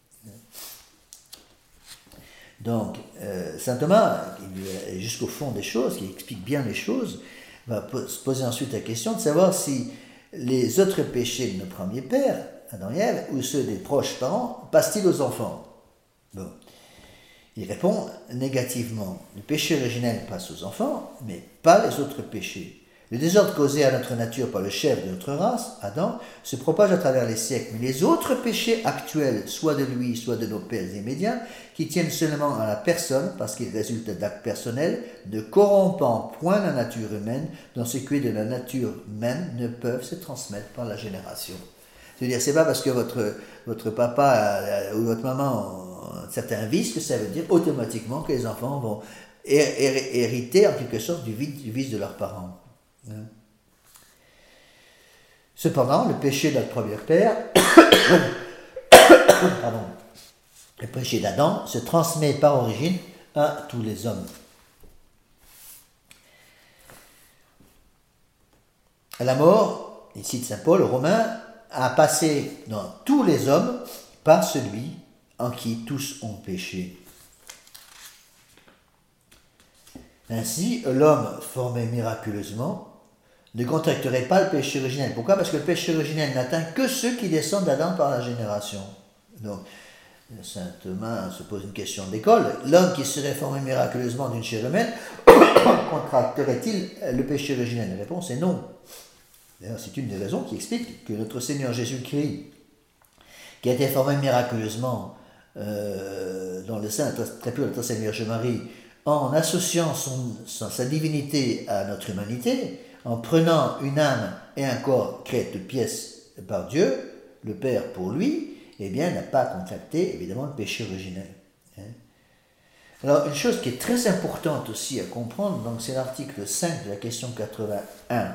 Donc, saint Thomas, qui est jusqu'au fond des choses, qui explique bien les choses, va se poser ensuite la question de savoir si les autres péchés de nos premiers pères, Adam et Ève, ou ceux des proches parents, passent-ils aux enfants? Bon. Il répond négativement. Le péché originel passe aux enfants, mais pas les autres péchés. Le désordre causé à notre nature par le chef de notre race, Adam, se propage à travers les siècles. Mais les autres péchés actuels, soit de lui, soit de nos pères immédiats, qui tiennent seulement à la personne, parce qu'ils résultent d'actes personnels, ne corrompant point la nature humaine, dont ce qui est de la nature même ne peuvent se transmettre par la génération. C'est-à-dire, c'est pas parce que votre papa ou votre maman ont certains vices que ça veut dire automatiquement que les enfants vont hériter en quelque sorte du vice de leurs parents. Cependant, le péché de notre premier père, le péché d'Adam, se transmet par origine à tous les hommes. À la mort, il cite saint Paul aux Romains, a passé dans tous les hommes par celui en qui tous ont péché. Ainsi, l'homme formé miraculeusement ne contracterait pas le péché originel. Pourquoi? Parce que le péché originel n'atteint que ceux qui descendent d'Adam par la génération. Donc, saint Thomas se pose une question d'école. L'homme qui serait formé miraculeusement d'une chair humaine contracterait-il le péché originel? La réponse est non. D'ailleurs, c'est une des raisons qui explique que notre Seigneur Jésus-Christ, qui a été formé miraculeusement dans le sein très pur de la Sainte Vierge Marie, en associant sa divinité à notre humanité, en prenant une âme et un corps créés de toutes pièces par Dieu, le Père pour lui, eh bien, n'a pas contracté, évidemment, le péché originel. Alors, une chose qui est très importante aussi à comprendre, donc c'est l'article 5 de la question 81.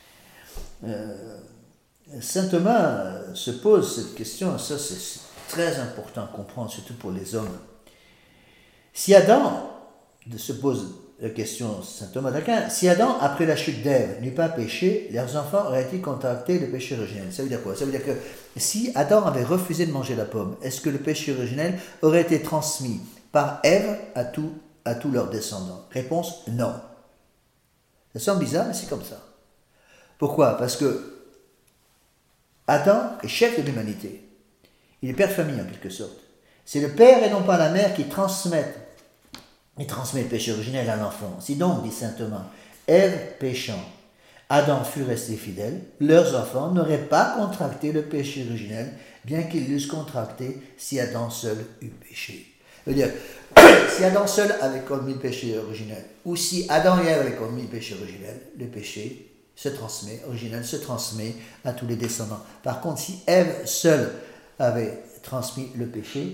Saint Thomas se pose cette question, et ça c'est très important à comprendre, surtout pour les hommes. Si Adam, se pose la question saint Thomas d'Aquin, si Adam, après la chute d'Ève, n'eût pas péché, leurs enfants auraient-ils contracté le péché originel? Ça veut dire quoi? Ça veut dire que si Adam avait refusé de manger la pomme, est-ce que le péché originel aurait été transmis par Ève à tous leurs descendants? Réponse, non. Ça semble bizarre, mais c'est comme ça. Pourquoi? Parce que Adam est chef de l'humanité. Il est père de famille en quelque sorte. C'est le père et non pas la mère qui transmet le péché originel à l'enfant. Si donc, dit saint Thomas, Ève péchant, Adam fut resté fidèle, leurs enfants n'auraient pas contracté le péché originel, bien qu'ils l'eussent contracté si Adam seul eût péché. C'est-à-dire, si Adam seul avait commis le péché originel, ou si Adam et Ève avaient commis le péché originel, le péché originel se transmet à tous les descendants. Par contre, si Ève seule avait transmis le péché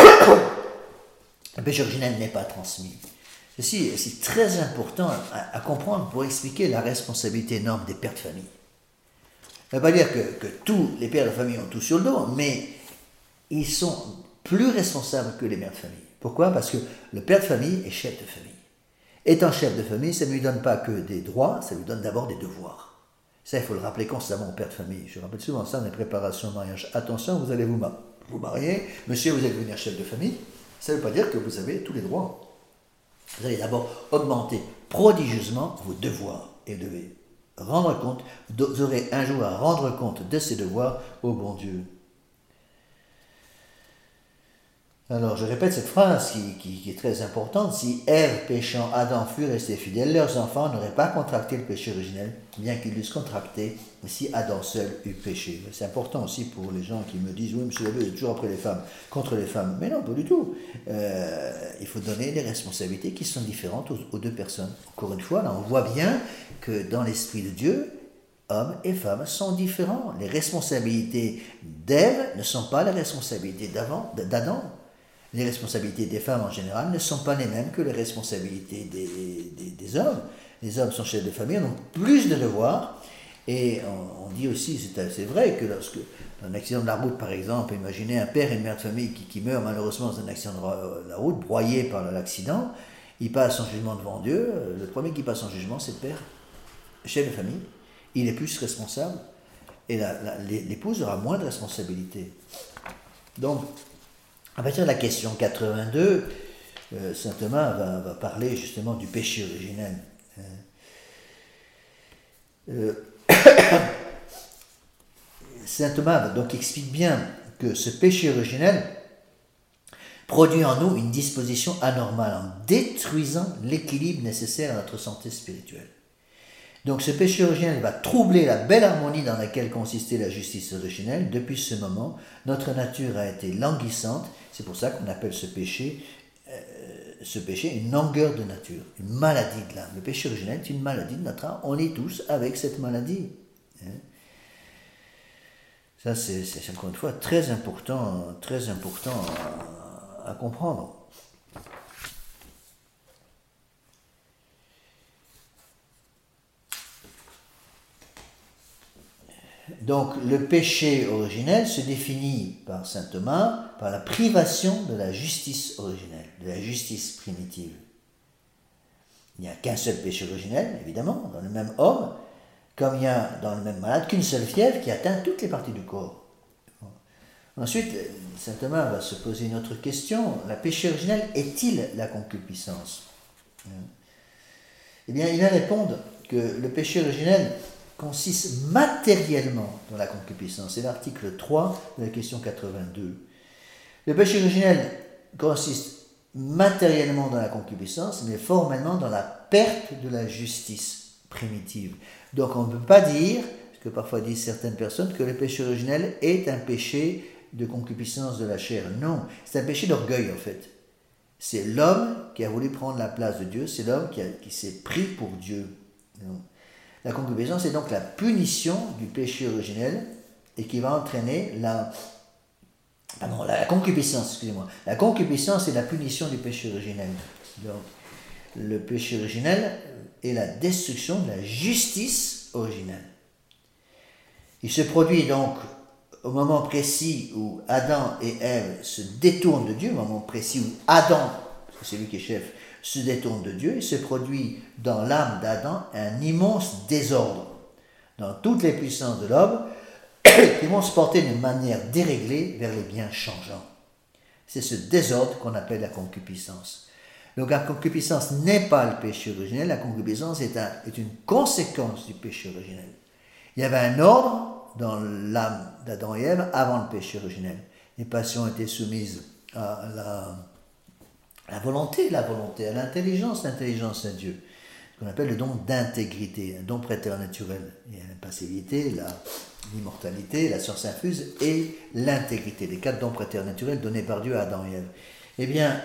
originel n'est pas transmis. Ceci est très important à comprendre pour expliquer la responsabilité énorme des pères de famille. Ça ne veut pas dire que tous les pères de famille ont tout sur le dos, mais ils sont plus responsables que les mères de famille. Pourquoi? Parce que le père de famille est chef de famille. Étant chef de famille, ça ne lui donne pas que des droits, ça lui donne d'abord des devoirs. Ça, il faut le rappeler constamment au père de famille. Je rappelle souvent ça dans les préparations de mariage. Attention, vous allez vous marier, monsieur, vous allez devenir chef de famille. Ça ne veut pas dire que vous avez tous les droits. Vous allez d'abord augmenter prodigieusement vos devoirs et vous devez rendre compte, vous aurez un jour à rendre compte de ces devoirs au bon Dieu. Alors, je répète cette phrase qui est très importante. Si Ève péchant, Adam fut resté fidèle, leurs enfants n'auraient pas contracté le péché originel, bien qu'ils l'eussent contracté si Adam seul eût péché. C'est important aussi pour les gens qui me disent « Oui, monsieur l'abbé, vous êtes toujours après les femmes, contre les femmes. » Mais non, pas du tout. Il faut donner des responsabilités qui sont différentes aux deux personnes. Encore une fois, là, on voit bien que dans l'Esprit de Dieu, hommes et femmes sont différents. Les responsabilités d'Ève ne sont pas les responsabilités d'Adam. Les responsabilités des femmes en général ne sont pas les mêmes que les responsabilités des hommes. Les hommes sont chefs de famille, ont plus de devoirs. Et on dit aussi, c'est vrai, que lorsque, dans un accident de la route par exemple, imaginez un père et une mère de famille qui meurent malheureusement dans un accident de la route, broyés par l'accident, il passe son jugement devant Dieu. Le premier qui passe son jugement, c'est le père, chef de famille. il est plus responsable et l'épouse aura moins de responsabilité. Donc, à partir de la question 82, saint Thomas va parler justement du péché originel. Saint Thomas donc explique bien que ce péché originel produit en nous une disposition anormale en détruisant l'équilibre nécessaire à notre santé spirituelle. Donc ce péché originel va troubler la belle harmonie dans laquelle consistait la justice originelle. Depuis ce moment, notre nature a été languissante. C'est pour ça qu'on appelle ce péché une langueur de nature, une maladie de l'âme. Le péché originel est une maladie de notre âme. On est tous avec cette maladie. Ça, c'est encore une fois très important à comprendre. Donc, le péché originel se définit par saint Thomas par la privation de la justice originelle, de la justice primitive. Il n'y a qu'un seul péché originel, évidemment, dans le même homme, comme il y a dans le même malade qu'une seule fièvre qui atteint toutes les parties du corps. Ensuite, saint Thomas va se poser une autre question. Le péché originel est-il la concupiscence? Eh bien, il va répondre que le péché originel consiste matériellement dans la concupiscence. C'est l'article 3 de la question 82. Le péché originel consiste matériellement dans la concupiscence, mais formellement dans la perte de la justice primitive. Donc on ne peut pas dire, ce que parfois disent certaines personnes, que le péché originel est un péché de concupiscence de la chair. Non, c'est un péché d'orgueil en fait. C'est l'homme qui a voulu prendre la place de Dieu, c'est l'homme qui s'est pris pour Dieu. Non. La concupiscence est donc la punition du péché originel et qui va entraîner la concupiscence, excusez-moi. La concupiscence est la punition du péché originel. Donc, le péché originel est la destruction de la justice originelle. Il se produit donc au moment précis où Adam et Ève se détournent de Dieu, au moment précis où Adam, parce que c'est lui qui est chef, se détourne de Dieu, il se produit dans l'âme d'Adam un immense désordre dans toutes les puissances de l'homme qui vont se porter d'une manière déréglée vers les biens changeants. C'est ce désordre qu'on appelle la concupiscence. Donc la concupiscence n'est pas le péché originel, la concupiscence est une conséquence du péché originel. Il y avait un ordre dans l'âme d'Adam et Ève avant le péché originel. Les passions étaient soumises à la volonté, à l'intelligence à Dieu. Ce qu'on appelle le don d'intégrité, un don préternaturel. Il y a la passivité, l'immortalité, la science infuse et l'intégrité, les 4 dons préternaturels donnés par Dieu à Adam et Ève. Eh bien,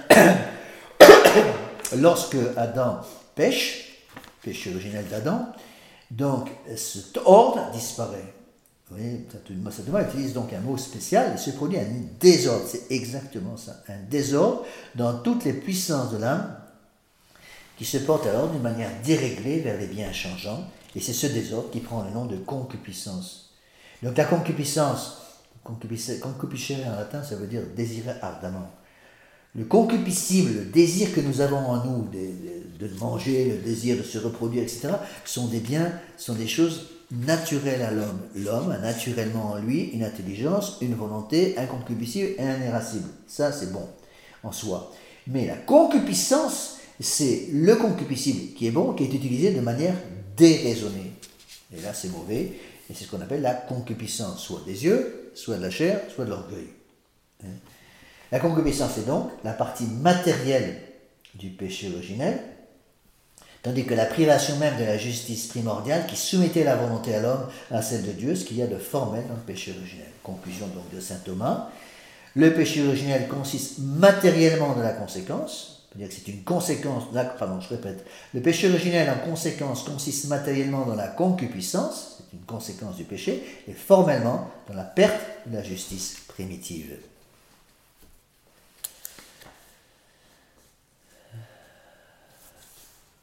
lorsque Adam pêche, péché originel d'Adam, donc cet ordre disparaît. Vous voyez, saint Thomas utilise donc un mot spécial, il se produit un désordre, c'est exactement ça, un désordre dans toutes les puissances de l'âme qui se porte alors d'une manière déréglée vers les biens changeants, et c'est ce désordre qui prend le nom de concupiscence. Donc la concupiscence, concupiscere en latin, ça veut dire désirer ardemment. Le concupiscible, le désir que nous avons en nous de manger, le désir de se reproduire, etc., sont des choses naturelles à l'homme. L'homme a naturellement en lui une intelligence, une volonté inconcupiscible et irascible. Ça, c'est bon en soi. Mais la concupiscence, c'est le concupiscible qui est bon, qui est utilisé de manière déraisonnée. Et là, c'est mauvais. Et c'est ce qu'on appelle la concupiscence, soit des yeux, soit de la chair, soit de l'orgueil. La concupiscence est donc la partie matérielle du péché originel, tandis que la privation même de la justice primordiale qui soumettait la volonté à l'homme à celle de Dieu, ce qu'il y a de formel dans le péché originel. Conclusion donc de saint Thomas. Le péché originel consiste matériellement dans la conséquence, c'est-à-dire que c'est une conséquence, le péché originel en conséquence consiste matériellement dans la concupiscence, c'est une conséquence du péché, et formellement dans la perte de la justice primitive.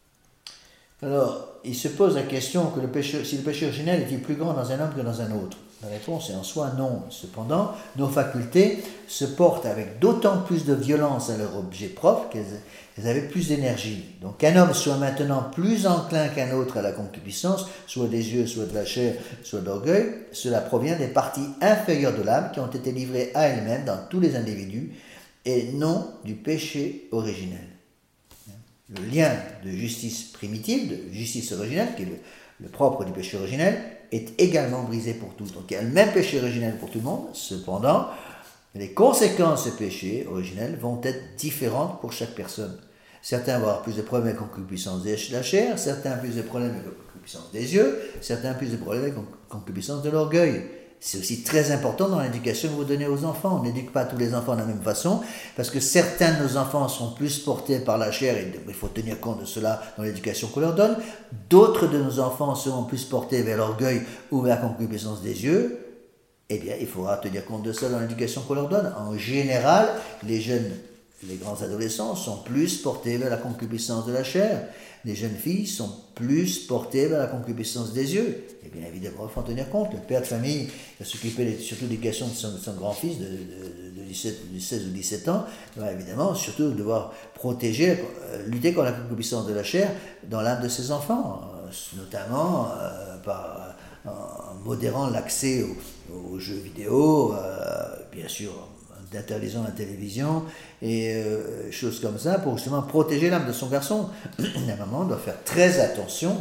Alors, il se pose la question que si le péché originel est-il plus grand dans un homme que dans un autre. La réponse est en soi non. Cependant, nos facultés se portent avec d'autant plus de violence à leur objet propre qu'elles avaient plus d'énergie. Donc qu'un homme soit maintenant plus enclin qu'un autre à la concupiscence, soit des yeux, soit de la chair, soit de l'orgueil, cela provient des parties inférieures de l'âme qui ont été livrées à elles-mêmes dans tous les individus et non du péché originel. Le lien de justice primitive, de justice originelle, qui est le propre du péché originel, est également brisé pour tous. Donc il y a le même péché originel pour tout le monde, cependant, les conséquences de ce péché originel vont être différentes pour chaque personne. Certains vont avoir plus de problèmes avec la concupiscence de la chair, certains plus de problèmes avec la concupiscence des yeux, certains plus de problèmes avec la concupiscence de l'orgueil. C'est aussi très important dans l'éducation que vous donnez aux enfants. On n'éduque pas tous les enfants de la même façon, parce que certains de nos enfants sont plus portés par la chair, et il faut tenir compte de cela dans l'éducation qu'on leur donne. D'autres de nos enfants seront plus portés vers l'orgueil ou vers la concupiscence des yeux. Eh bien, il faudra tenir compte de ça dans l'éducation qu'on leur donne. En général, les grands adolescents sont plus portés vers la concupiscence de la chair. Les jeunes filles sont plus portées vers la concupiscence des yeux. Et bien évidemment, il faut en tenir compte. Le père de famille va s'occuper surtout de l'éducation de son grand-fils de 16 ou 17 ans, va évidemment surtout devoir protéger, lutter contre la concupiscence de la chair dans l'âme de ses enfants, notamment en modérant l'accès aux jeux vidéo, bien sûr, d'interdisant la télévision et choses comme ça pour justement protéger l'âme de son garçon. La maman doit faire très attention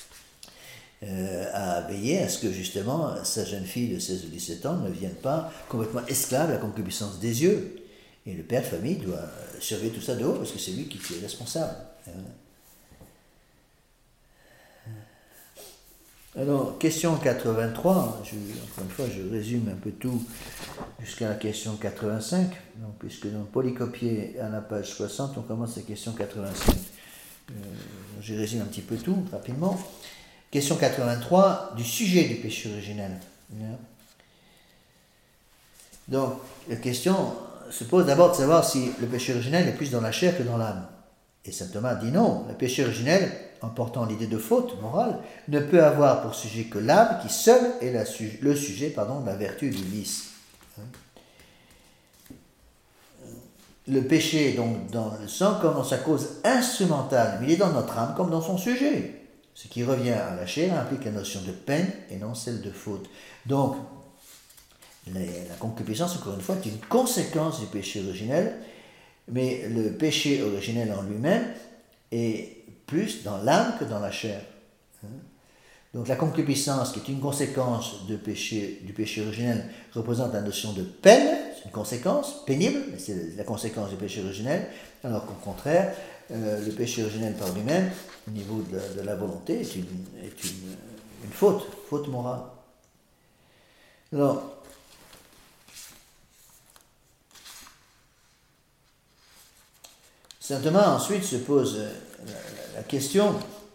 à veiller à ce que justement sa jeune fille de 16 ou 17 ans ne vienne pas complètement esclave à la concupiscence des yeux. Et le père de famille doit surveiller tout ça de haut parce que c'est lui qui est responsable. Alors, question 83, encore une fois, je résume un peu tout jusqu'à la question 85, donc, puisque dans Polycopier, à la page 60, on commence la question 85. Je résume un petit peu tout, rapidement. Question 83, du sujet du péché originel. Donc, la question se pose d'abord de savoir si le péché originel est plus dans la chair que dans l'âme. Et saint Thomas dit non, le péché originel, en portant l'idée de faute morale, ne peut avoir pour sujet que l'âme qui seule est le sujet de la vertu et du vice. Le péché est donc dans le sang comme dans sa cause instrumentale, mais il est dans notre âme comme dans son sujet. Ce qui revient à la chair implique la notion de peine et non celle de faute. Donc, la concupiscence, encore une fois, est une conséquence du péché originel, mais le péché originel en lui-même est plus dans l'âme que dans la chair. Donc la concupiscence, qui est une conséquence du péché originel, représente la notion de peine, c'est une conséquence pénible, mais c'est la conséquence du péché originel, alors qu'au contraire, le péché originel par lui-même, au niveau de la volonté, est une faute morale. Alors, saint Thomas ensuite se pose la question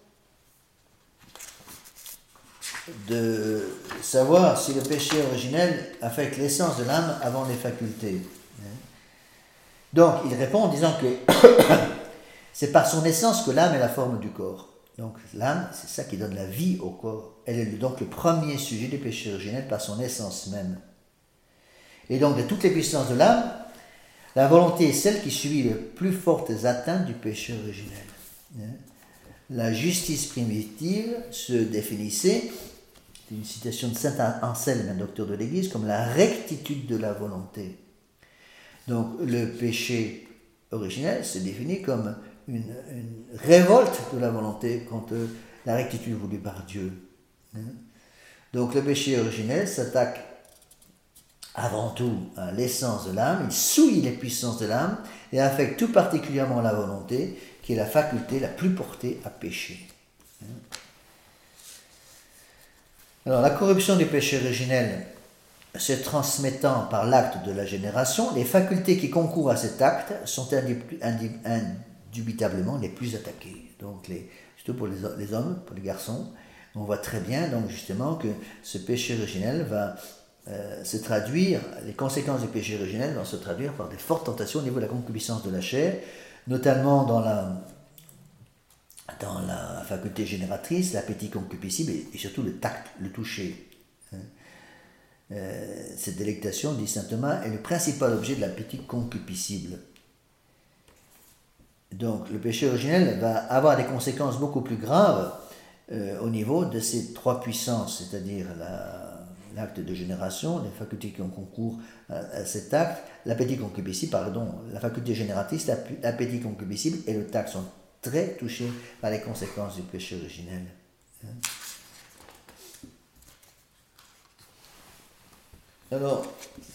de savoir si le péché originel affecte l'essence de l'âme avant les facultés. Donc il répond en disant que c'est par son essence que l'âme est la forme du corps. Donc l'âme, c'est ça qui donne la vie au corps. Elle est donc le premier sujet du péché originel par son essence même. Et donc de toutes les puissances de l'âme, la volonté est celle qui subit les plus fortes atteintes du péché originel. La justice primitive se définissait, c'est une citation de saint Anselme, un docteur de l'Église, comme la rectitude de la volonté. Donc le péché originel se définit comme une révolte de la volonté contre la rectitude voulue par Dieu. Donc le péché originel s'attaque avant tout à l'essence de l'âme, il souille les puissances de l'âme et affecte tout particulièrement la volonté, qui est la faculté la plus portée à pécher. Alors la corruption du péché originel se transmettant par l'acte de la génération, les facultés qui concourent à cet acte sont indubitablement les plus attaquées. Donc surtout pour les hommes, pour les garçons, on voit très bien donc justement que ce péché originel va se traduire, les conséquences du péché originel vont se traduire par des fortes tentations au niveau de la concupiscence de la chair, notamment dans la faculté génératrice, l'appétit concupiscible et surtout le tact, le toucher. Cette délectation, dit saint Thomas, est le principal objet de l'appétit concupiscible. Donc le péché originel va avoir des conséquences beaucoup plus graves au niveau de ces trois puissances, c'est-à-dire l'acte de génération, les facultés qui ont concours à cet acte, l'appétit concupiscible, pardon, la faculté génératrice, l'appétit concupiscible et le tact sont très touchés par les conséquences du péché originel. Alors,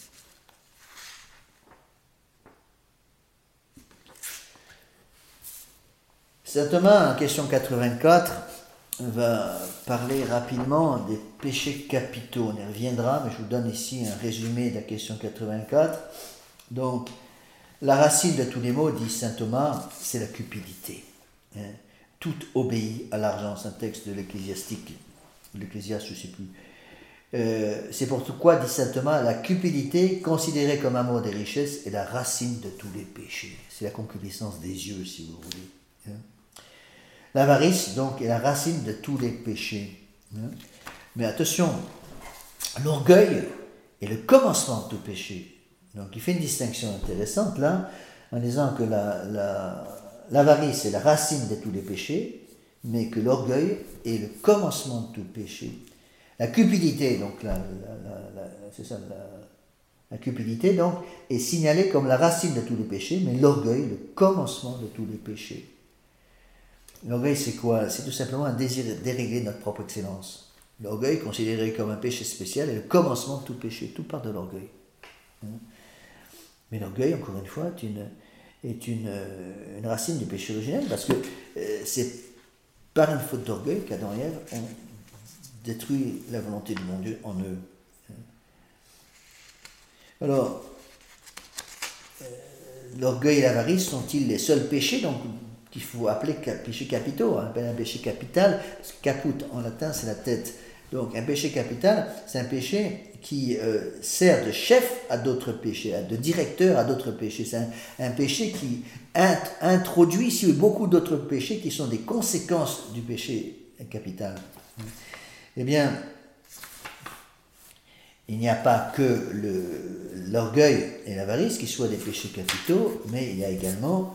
saint Thomas, en question 84, va parler rapidement des péchés capitaux. On y reviendra, mais je vous donne ici un résumé de la question 84. Donc, la racine de tous les maux, dit saint Thomas, c'est la cupidité. Tout obéit à l'argent. C'est un texte de l'Ecclésiastique, l'Ecclésiaste, je ne sais plus. C'est pourquoi, dit saint Thomas, la cupidité, considérée comme amour des richesses, est la racine de tous les péchés. C'est la concupiscence des yeux, si vous voulez. L'avarice, donc, est la racine de tous les péchés. Mais attention, l'orgueil est le commencement de tout péché. Donc, il fait une distinction intéressante là, en disant que l'avarice est la racine de tous les péchés, mais que l'orgueil est le commencement de tout péché. La cupidité, donc, c'est ça, la cupidité, donc, est signalée comme la racine de tous les péchés, mais l'orgueil, le commencement de tous les péchés. L'orgueil, c'est quoi? C'est tout simplement un désir de dérégler notre propre excellence. L'orgueil, considéré comme un péché spécial, est le commencement de tout péché. Tout part de l'orgueil. Mais l'orgueil, encore une fois, est une racine du péché originel, parce que c'est par une faute d'orgueil qu'Adam et Ève ont détruit la volonté de mon Dieu en eux. Alors, l'orgueil et l'avarice sont-ils les seuls péchés qu'il faut appeler péchés capitaux? On appelle un péché capital, parce que caput en latin c'est la tête. Donc un péché capital, c'est un péché qui sert de chef à d'autres péchés, de directeur à d'autres péchés. C'est un péché qui introduit ici beaucoup d'autres péchés qui sont des conséquences du péché capital. Eh bien, il n'y a pas que l'orgueil et l'avarice qui soient des péchés capitaux, mais il y a également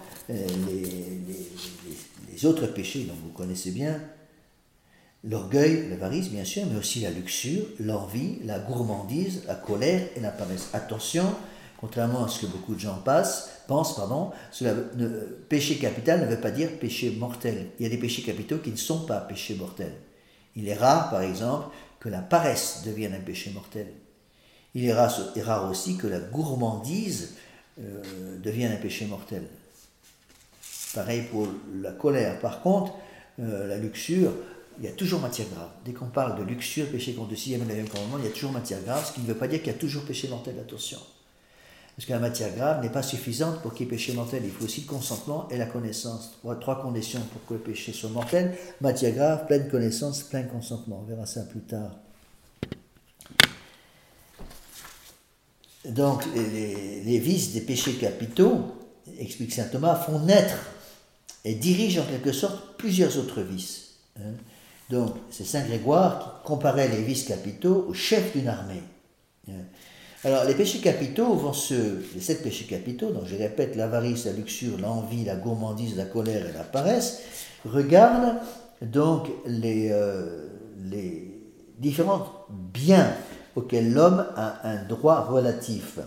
les autres péchés dont vous connaissez bien, l'orgueil, l'avarice bien sûr, mais aussi la luxure, l'envie, la gourmandise, la colère et la paresse. Attention, contrairement à ce que beaucoup de gens pensent, péché capital ne veut pas dire péché mortel. Il y a des péchés capitaux qui ne sont pas péchés mortels. Il est rare, par exemple, que la paresse devienne un péché mortel. Il est rare aussi que la gourmandise devienne un péché mortel. Pareil pour la colère. Par contre, la luxure, il y a toujours matière grave. Dès qu'on parle de luxure, péché contre le 6e et le 9e commandement, il y a toujours matière grave, ce qui ne veut pas dire qu'il y a toujours péché mortel, attention. Parce que la matière grave n'est pas suffisante pour qu'il y ait péché mortel. Il faut aussi le consentement et la connaissance. Trois conditions pour que le péché soit mortel: matière grave, pleine connaissance, plein consentement. On verra ça plus tard. Donc, les vices des péchés capitaux, explique saint Thomas, font naître et dirigent en quelque sorte plusieurs autres vices. Donc, c'est saint Grégoire qui comparait les vices capitaux au chef d'une armée. Alors, les péchés capitaux les 7 péchés capitaux, donc je répète, l'avarice, la luxure, l'envie, la gourmandise, la colère et la paresse, regardent donc les différents biens auxquels l'homme a un droit relatif.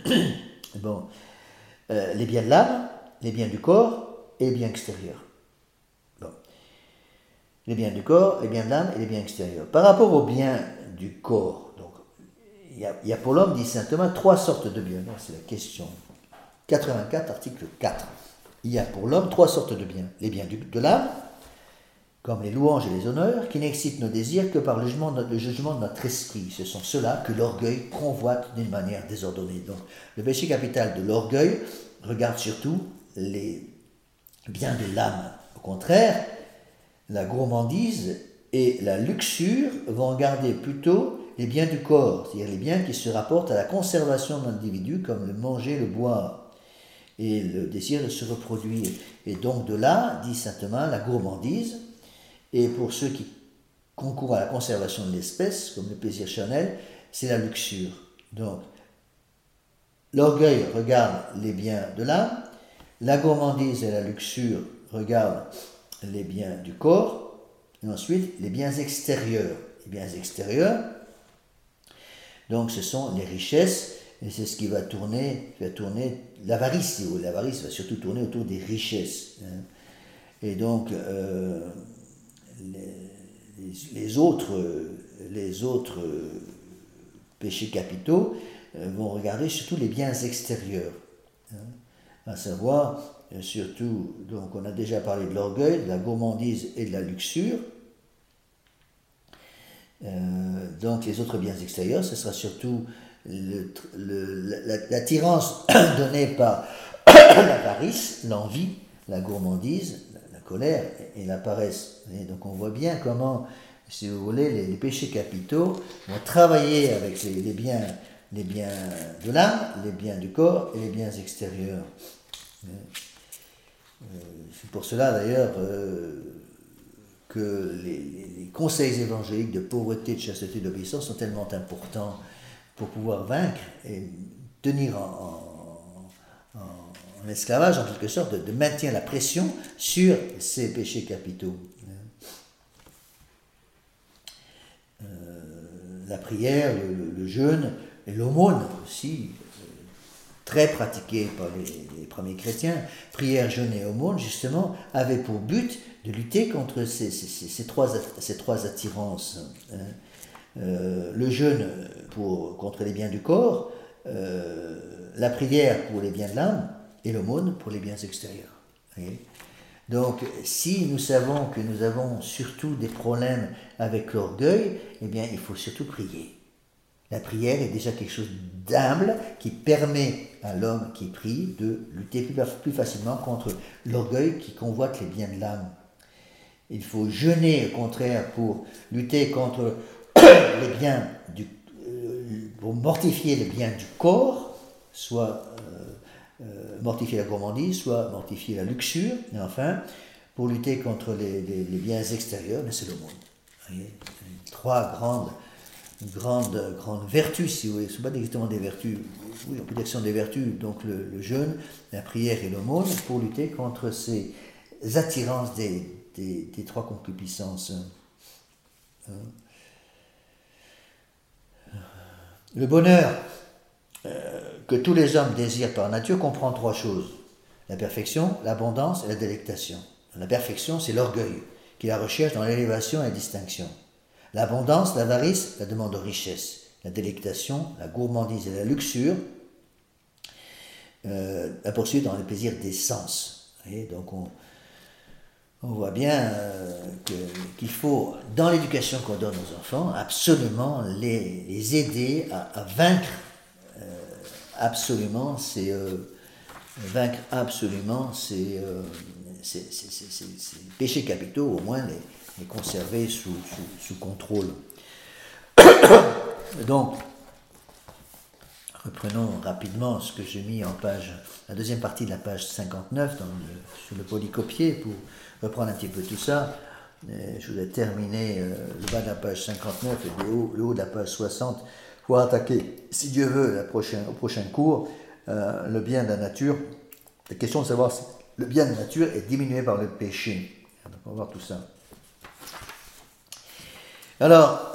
Les biens de l'âme, les biens du corps et les biens extérieurs. Les biens du corps, les biens de l'âme et les biens extérieurs. Par rapport aux biens du corps, donc, il y a pour l'homme, dit saint Thomas, 3 sortes de biens. C'est la question 84, article 4. Il y a pour l'homme 3 sortes de biens. Les biens de l'âme, comme les louanges et les honneurs, qui n'excitent nos désirs que par le jugement de notre esprit. Ce sont ceux-là que l'orgueil convoite d'une manière désordonnée. Donc, le péché capital de l'orgueil regarde surtout les biens de l'âme. Au contraire, la gourmandise et la luxure vont regarder plutôt les biens du corps, c'est-à-dire les biens qui se rapportent à la conservation de l'individu, comme le manger, le boire, et le désir de se reproduire. Et donc de là, dit saint Thomas, la gourmandise, et pour ceux qui concourent à la conservation de l'espèce, comme le plaisir charnel, c'est la luxure. Donc, l'orgueil regarde les biens de l'âme, la gourmandise et la luxure regardent les biens du corps, et ensuite les biens extérieurs. Les biens extérieurs, donc ce sont les richesses, et c'est ce qui va tourner l'avarice. L'avarice va surtout tourner autour des richesses. Et donc, les autres péchés capitaux vont regarder surtout les biens extérieurs. À savoir, surtout, donc on a déjà parlé de l'orgueil, de la gourmandise et de la luxure. Donc les autres biens extérieurs, ce sera surtout l'attirance donnée par l'avarice, l'envie, la gourmandise, la colère et la paresse. Et donc on voit bien comment, si vous voulez, les péchés capitaux vont travailler avec les biens de l'âme, les biens du corps et les biens extérieurs. C'est pour cela d'ailleurs que les conseils évangéliques de pauvreté, de chasteté, d'obéissance sont tellement importants pour pouvoir vaincre et tenir en esclavage, en quelque sorte, de maintenir la pression sur ces péchés capitaux. La prière, le jeûne et l'aumône aussi, très pratiqués par les premiers chrétiens, prière, jeûne et aumône, justement, avaient pour but de lutter contre ces trois attirances. Le jeûne contre les biens du corps, la prière pour les biens de l'âme, et l'aumône pour les biens extérieurs. Voyez. Donc, si nous savons que nous avons surtout des problèmes avec l'orgueil, eh bien, il faut surtout prier. La prière est déjà quelque chose d'humble qui permet à l'homme qui prie de lutter plus facilement contre l'orgueil qui convoite les biens de l'âme. Il faut jeûner, au contraire, pour lutter contre les biens pour mortifier les biens du corps, soit mortifier la gourmandise, soit mortifier la luxure, et enfin, pour lutter contre les biens extérieurs, c'est l'aumône. Trois grandes vertus, si vous voulez, ce ne sont pas exactement des vertus, oui, on peut dire que ce sont des vertus, donc le jeûne, la prière et l'aumône, pour lutter contre ces attirances des trois concupiscences. Le bonheur que tous les hommes désirent par nature comprend trois choses: la perfection, l'abondance et la délectation. La perfection, c'est l'orgueil, qui est la recherche dans l'élévation et la distinction. L'abondance, l'avarice, la demande de richesse. La délectation, la gourmandise et la luxure, la poursuite dans les plaisirs des sens. Donc on voit bien qu'il faut, dans l'éducation qu'on donne aux enfants, absolument les aider à vaincre. Vaincre absolument ces péchés capitaux, au moins les conserver sous contrôle. Donc, reprenons rapidement ce que j'ai mis en la deuxième partie de la page 59 sur le polycopier pour reprendre un petit peu tout ça. Je voudrais terminer le bas de la page 59 et le haut de la page 60 pour attaquer, si Dieu veut, au prochain cours, le bien de la nature. La question de savoir si le bien de la nature est diminué par le péché. Donc on va voir tout ça. Alors,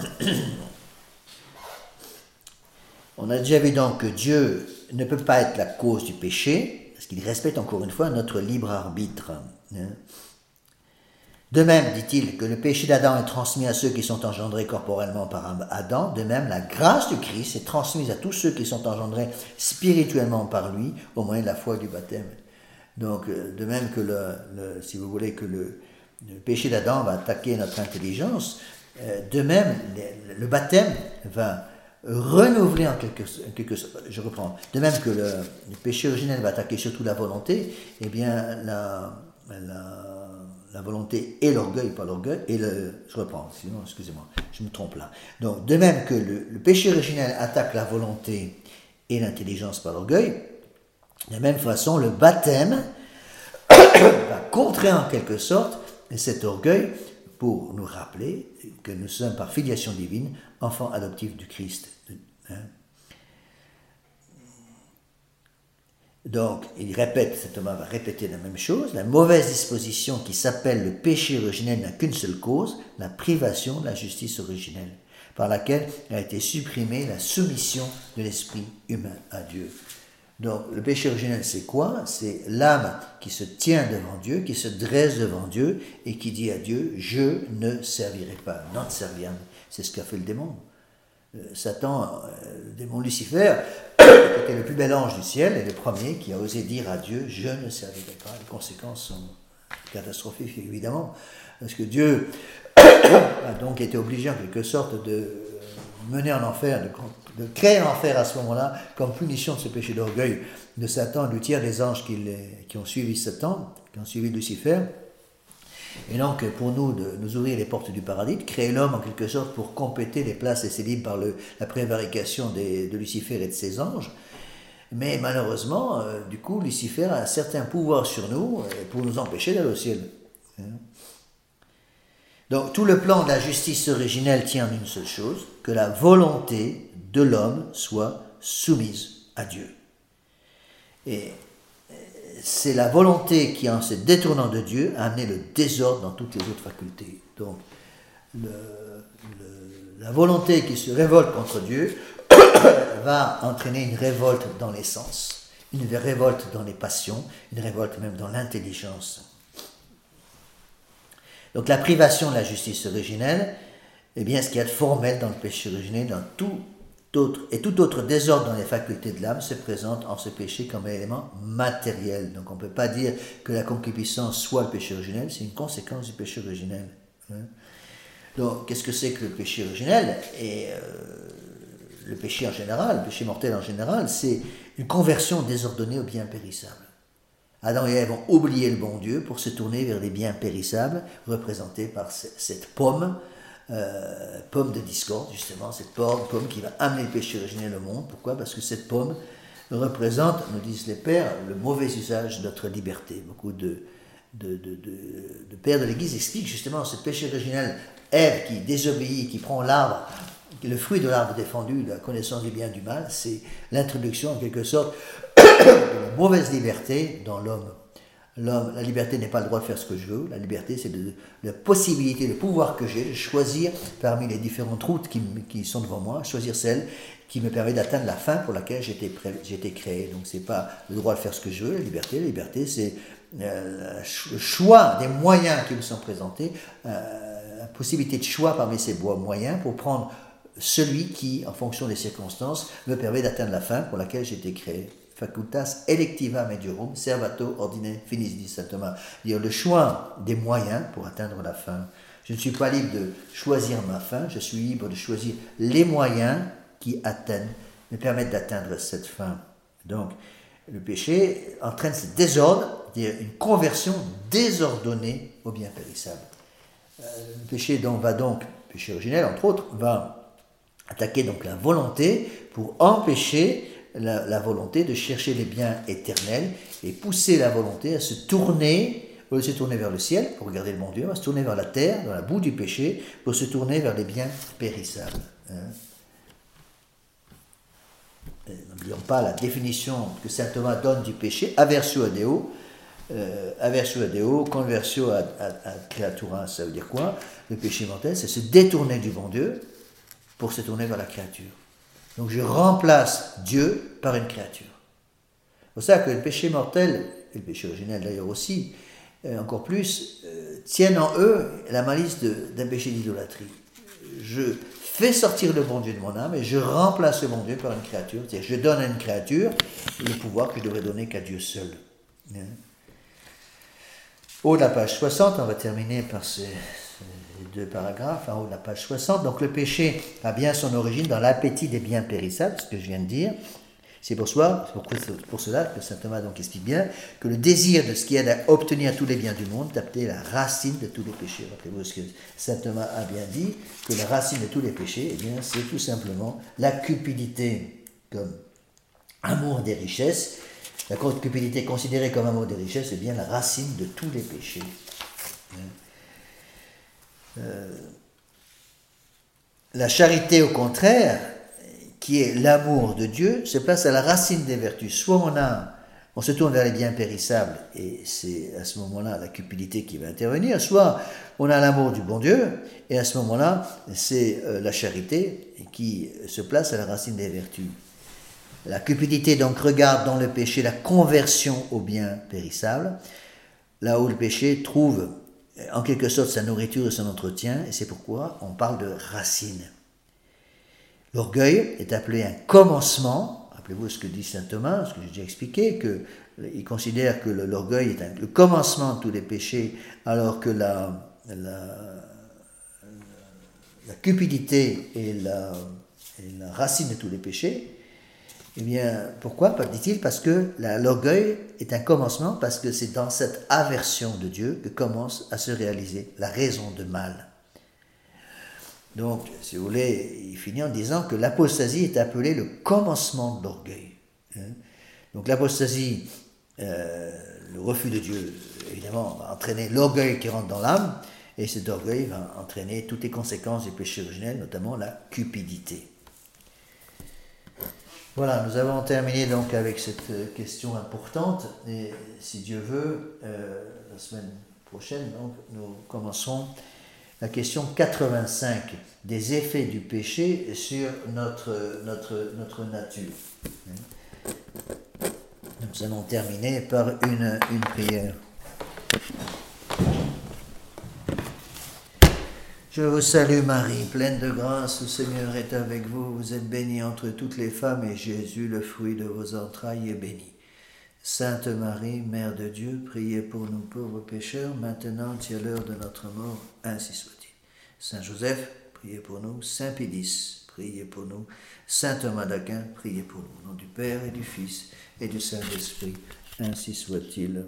on a déjà vu donc que Dieu ne peut pas être la cause du péché, parce qu'il respecte encore une fois notre libre arbitre. De même, dit-il, que le péché d'Adam est transmis à ceux qui sont engendrés corporellement par Adam, de même, la grâce du Christ est transmise à tous ceux qui sont engendrés spirituellement par lui, au moyen de la foi et du baptême. Donc, de même que si vous voulez que le péché d'Adam va attaquer notre intelligence, de même, le baptême va renouveler en quelque sorte, je reprends, de même que le péché originel va attaquer surtout la volonté, eh bien, la volonté et l'orgueil, pas l'orgueil, je reprends, sinon, excusez-moi, je me trompe là. Donc, de même que le péché originel attaque la volonté et l'intelligence par l'orgueil, de la même façon, le baptême va contrer en quelque sorte cet orgueil pour nous rappeler que nous sommes par filiation divine enfants adoptifs du Christ, Donc, saint Thomas va répéter la même chose. La mauvaise disposition qui s'appelle le péché originel n'a qu'une seule cause, la privation de la justice originelle, par laquelle a été supprimée la soumission de l'esprit humain à Dieu. Donc, le péché originel, c'est quoi? C'est l'âme qui se tient devant Dieu, qui se dresse devant Dieu et qui dit à Dieu, je ne servirai pas, non serviam. C'est ce qu'a fait le démon. Satan, le démon Lucifer, qui était le plus bel ange du ciel, est le premier qui a osé dire à Dieu, je ne servirai pas. Les conséquences sont catastrophiques, évidemment, parce que Dieu a donc été obligé, en quelque sorte, de mener en enfer, de créer un enfer à ce moment-là, comme punition de ce péché d'orgueil de Satan, du tiers des anges qui ont suivi Satan, qui ont suivi Lucifer. Et donc, pour nous, de nous ouvrir les portes du paradis, de créer l'homme en quelque sorte pour compléter les places laissées libres par la prévarication de Lucifer et de ses anges. Mais malheureusement, du coup, Lucifer a un certain pouvoir sur nous pour nous empêcher d'aller au ciel. Donc, tout le plan de la justice originelle tient en une seule chose, que la volonté de l'homme soit soumise à Dieu. Et c'est la volonté qui, en se détournant de Dieu, a amené le désordre dans toutes les autres facultés. Donc, la volonté qui se révolte contre Dieu va entraîner une révolte dans les sens, une révolte dans les passions, une révolte même dans l'intelligence. Donc, la privation de la justice originelle, eh bien, ce qu'il y a de formel dans le péché originel, dans tout autre désordre dans les facultés de l'âme se présente en ce péché comme un élément matériel. Donc on ne peut pas dire que la concupiscence soit le péché originel, c'est une conséquence du péché originel. Donc qu'est-ce que c'est que le péché originel? Et le péché en général, le péché mortel en général, c'est une conversion désordonnée au bien périssable. Adam et Ève ont oublié le bon Dieu pour se tourner vers les biens périssables, représentés par cette pomme de discorde, justement, cette pomme qui va amener le péché originel au monde. Pourquoi? Parce que cette pomme représente, nous disent les pères, le mauvais usage de notre liberté. Beaucoup de pères de l'Église expliquent justement ce péché originel, Ève qui désobéit, qui prend l'arbre, le fruit de l'arbre défendu, la connaissance du bien et du mal, c'est l'introduction en quelque sorte de la mauvaise liberté dans l'homme. La liberté n'est pas le droit de faire ce que je veux, la liberté c'est la possibilité, le pouvoir que j'ai de choisir parmi les différentes routes qui sont devant moi, choisir celle qui me permet d'atteindre la fin pour laquelle j'ai été créé. Donc c'est pas le droit de faire ce que je veux, la liberté c'est le choix des moyens qui me sont présentés, la possibilité de choix parmi ces moyens pour prendre celui qui, en fonction des circonstances, me permet d'atteindre la fin pour laquelle j'ai été créé. Facultas electiva mediorum, servato ordine finis, dit saint Thomas. Dire le choix des moyens pour atteindre la fin. Je ne suis pas libre de choisir ma fin, je suis libre de choisir les moyens qui me permettent d'atteindre cette fin. Donc, le péché entraîne ce désordre, c'est-à-dire une conversion désordonnée au bien périssable. Le péché péché originel entre autres, va attaquer donc la volonté pour empêcher la volonté de chercher les biens éternels et pousser la volonté à se tourner, au lieu de se tourner vers le ciel pour regarder le bon Dieu, à se tourner vers la terre, dans la boue du péché, pour se tourner vers les biens périssables. N'oublions pas la définition que saint Thomas donne du péché, aversio ad Deo, conversio ad creatura, ça veut dire quoi? Le péché mortel, c'est se détourner du bon Dieu pour se tourner vers la créature. Donc je remplace Dieu par une créature. C'est pour ça que le péché mortel, et le péché originel d'ailleurs aussi, encore plus, tiennent en eux la malice d'un péché d'idolâtrie. Je fais sortir le bon Dieu de mon âme et je remplace le bon Dieu par une créature. C'est-à-dire je donne à une créature le pouvoir que je devrais donner qu'à Dieu seul. Au haut de la page 60, on va terminer par ces deux paragraphes, en haut de la page 60. Donc le péché a bien son origine dans l'appétit des biens périssables, ce que je viens de dire. C'est pour cela que saint Thomas donc explique bien que le désir de ce qui aide à obtenir tous les biens du monde est appelé la racine de tous les péchés. Rappelez-vous ce que saint Thomas a bien dit, que la racine de tous les péchés, eh bien, c'est tout simplement la cupidité comme amour des richesses. La cupidité considérée comme amour des richesses est bien la racine de tous les péchés. La charité, au contraire, qui est l'amour de Dieu, se place à la racine des vertus. Soit on se tourne vers les biens périssables, et c'est à ce moment-là la cupidité qui va intervenir, soit on a l'amour du bon Dieu, et à ce moment-là, c'est la charité qui se place à la racine des vertus. La cupidité donc regarde dans le péché la conversion aux biens périssables, là où le péché trouve en quelque sorte sa nourriture et son entretien, et c'est pourquoi on parle de racine. L'orgueil est appelé un commencement. Rappelez-vous ce que dit saint Thomas, ce que j'ai déjà expliqué, qu'il considère que l'orgueil est le commencement de tous les péchés, alors que la cupidité est la racine de tous les péchés. Eh bien, pourquoi, dit-il? Parce que l'orgueil est un commencement, parce que c'est dans cette aversion de Dieu que commence à se réaliser la raison de mal. Donc, si vous voulez, il finit en disant que l'apostasie est appelée le commencement de l'orgueil. Donc l'apostasie, le refus de Dieu, évidemment, va entraîner l'orgueil qui rentre dans l'âme, et cet orgueil va entraîner toutes les conséquences du péché originel, notamment la cupidité. Voilà, nous avons terminé donc avec cette question importante, et si Dieu veut, la semaine prochaine, donc, nous commencerons la question 85, des effets du péché sur notre nature. Nous allons terminer par une prière. Je vous salue Marie, pleine de grâce, le Seigneur est avec vous. Vous êtes bénie entre toutes les femmes, et Jésus, le fruit de vos entrailles, est béni. Sainte Marie, Mère de Dieu, priez pour nous pauvres pécheurs, maintenant et à l'heure de notre mort, ainsi soit-il. Saint Joseph, priez pour nous. Saint Pédis, priez pour nous. Saint Thomas d'Aquin, priez pour nous. Au nom du Père et du Fils et du Saint-Esprit, ainsi soit-il.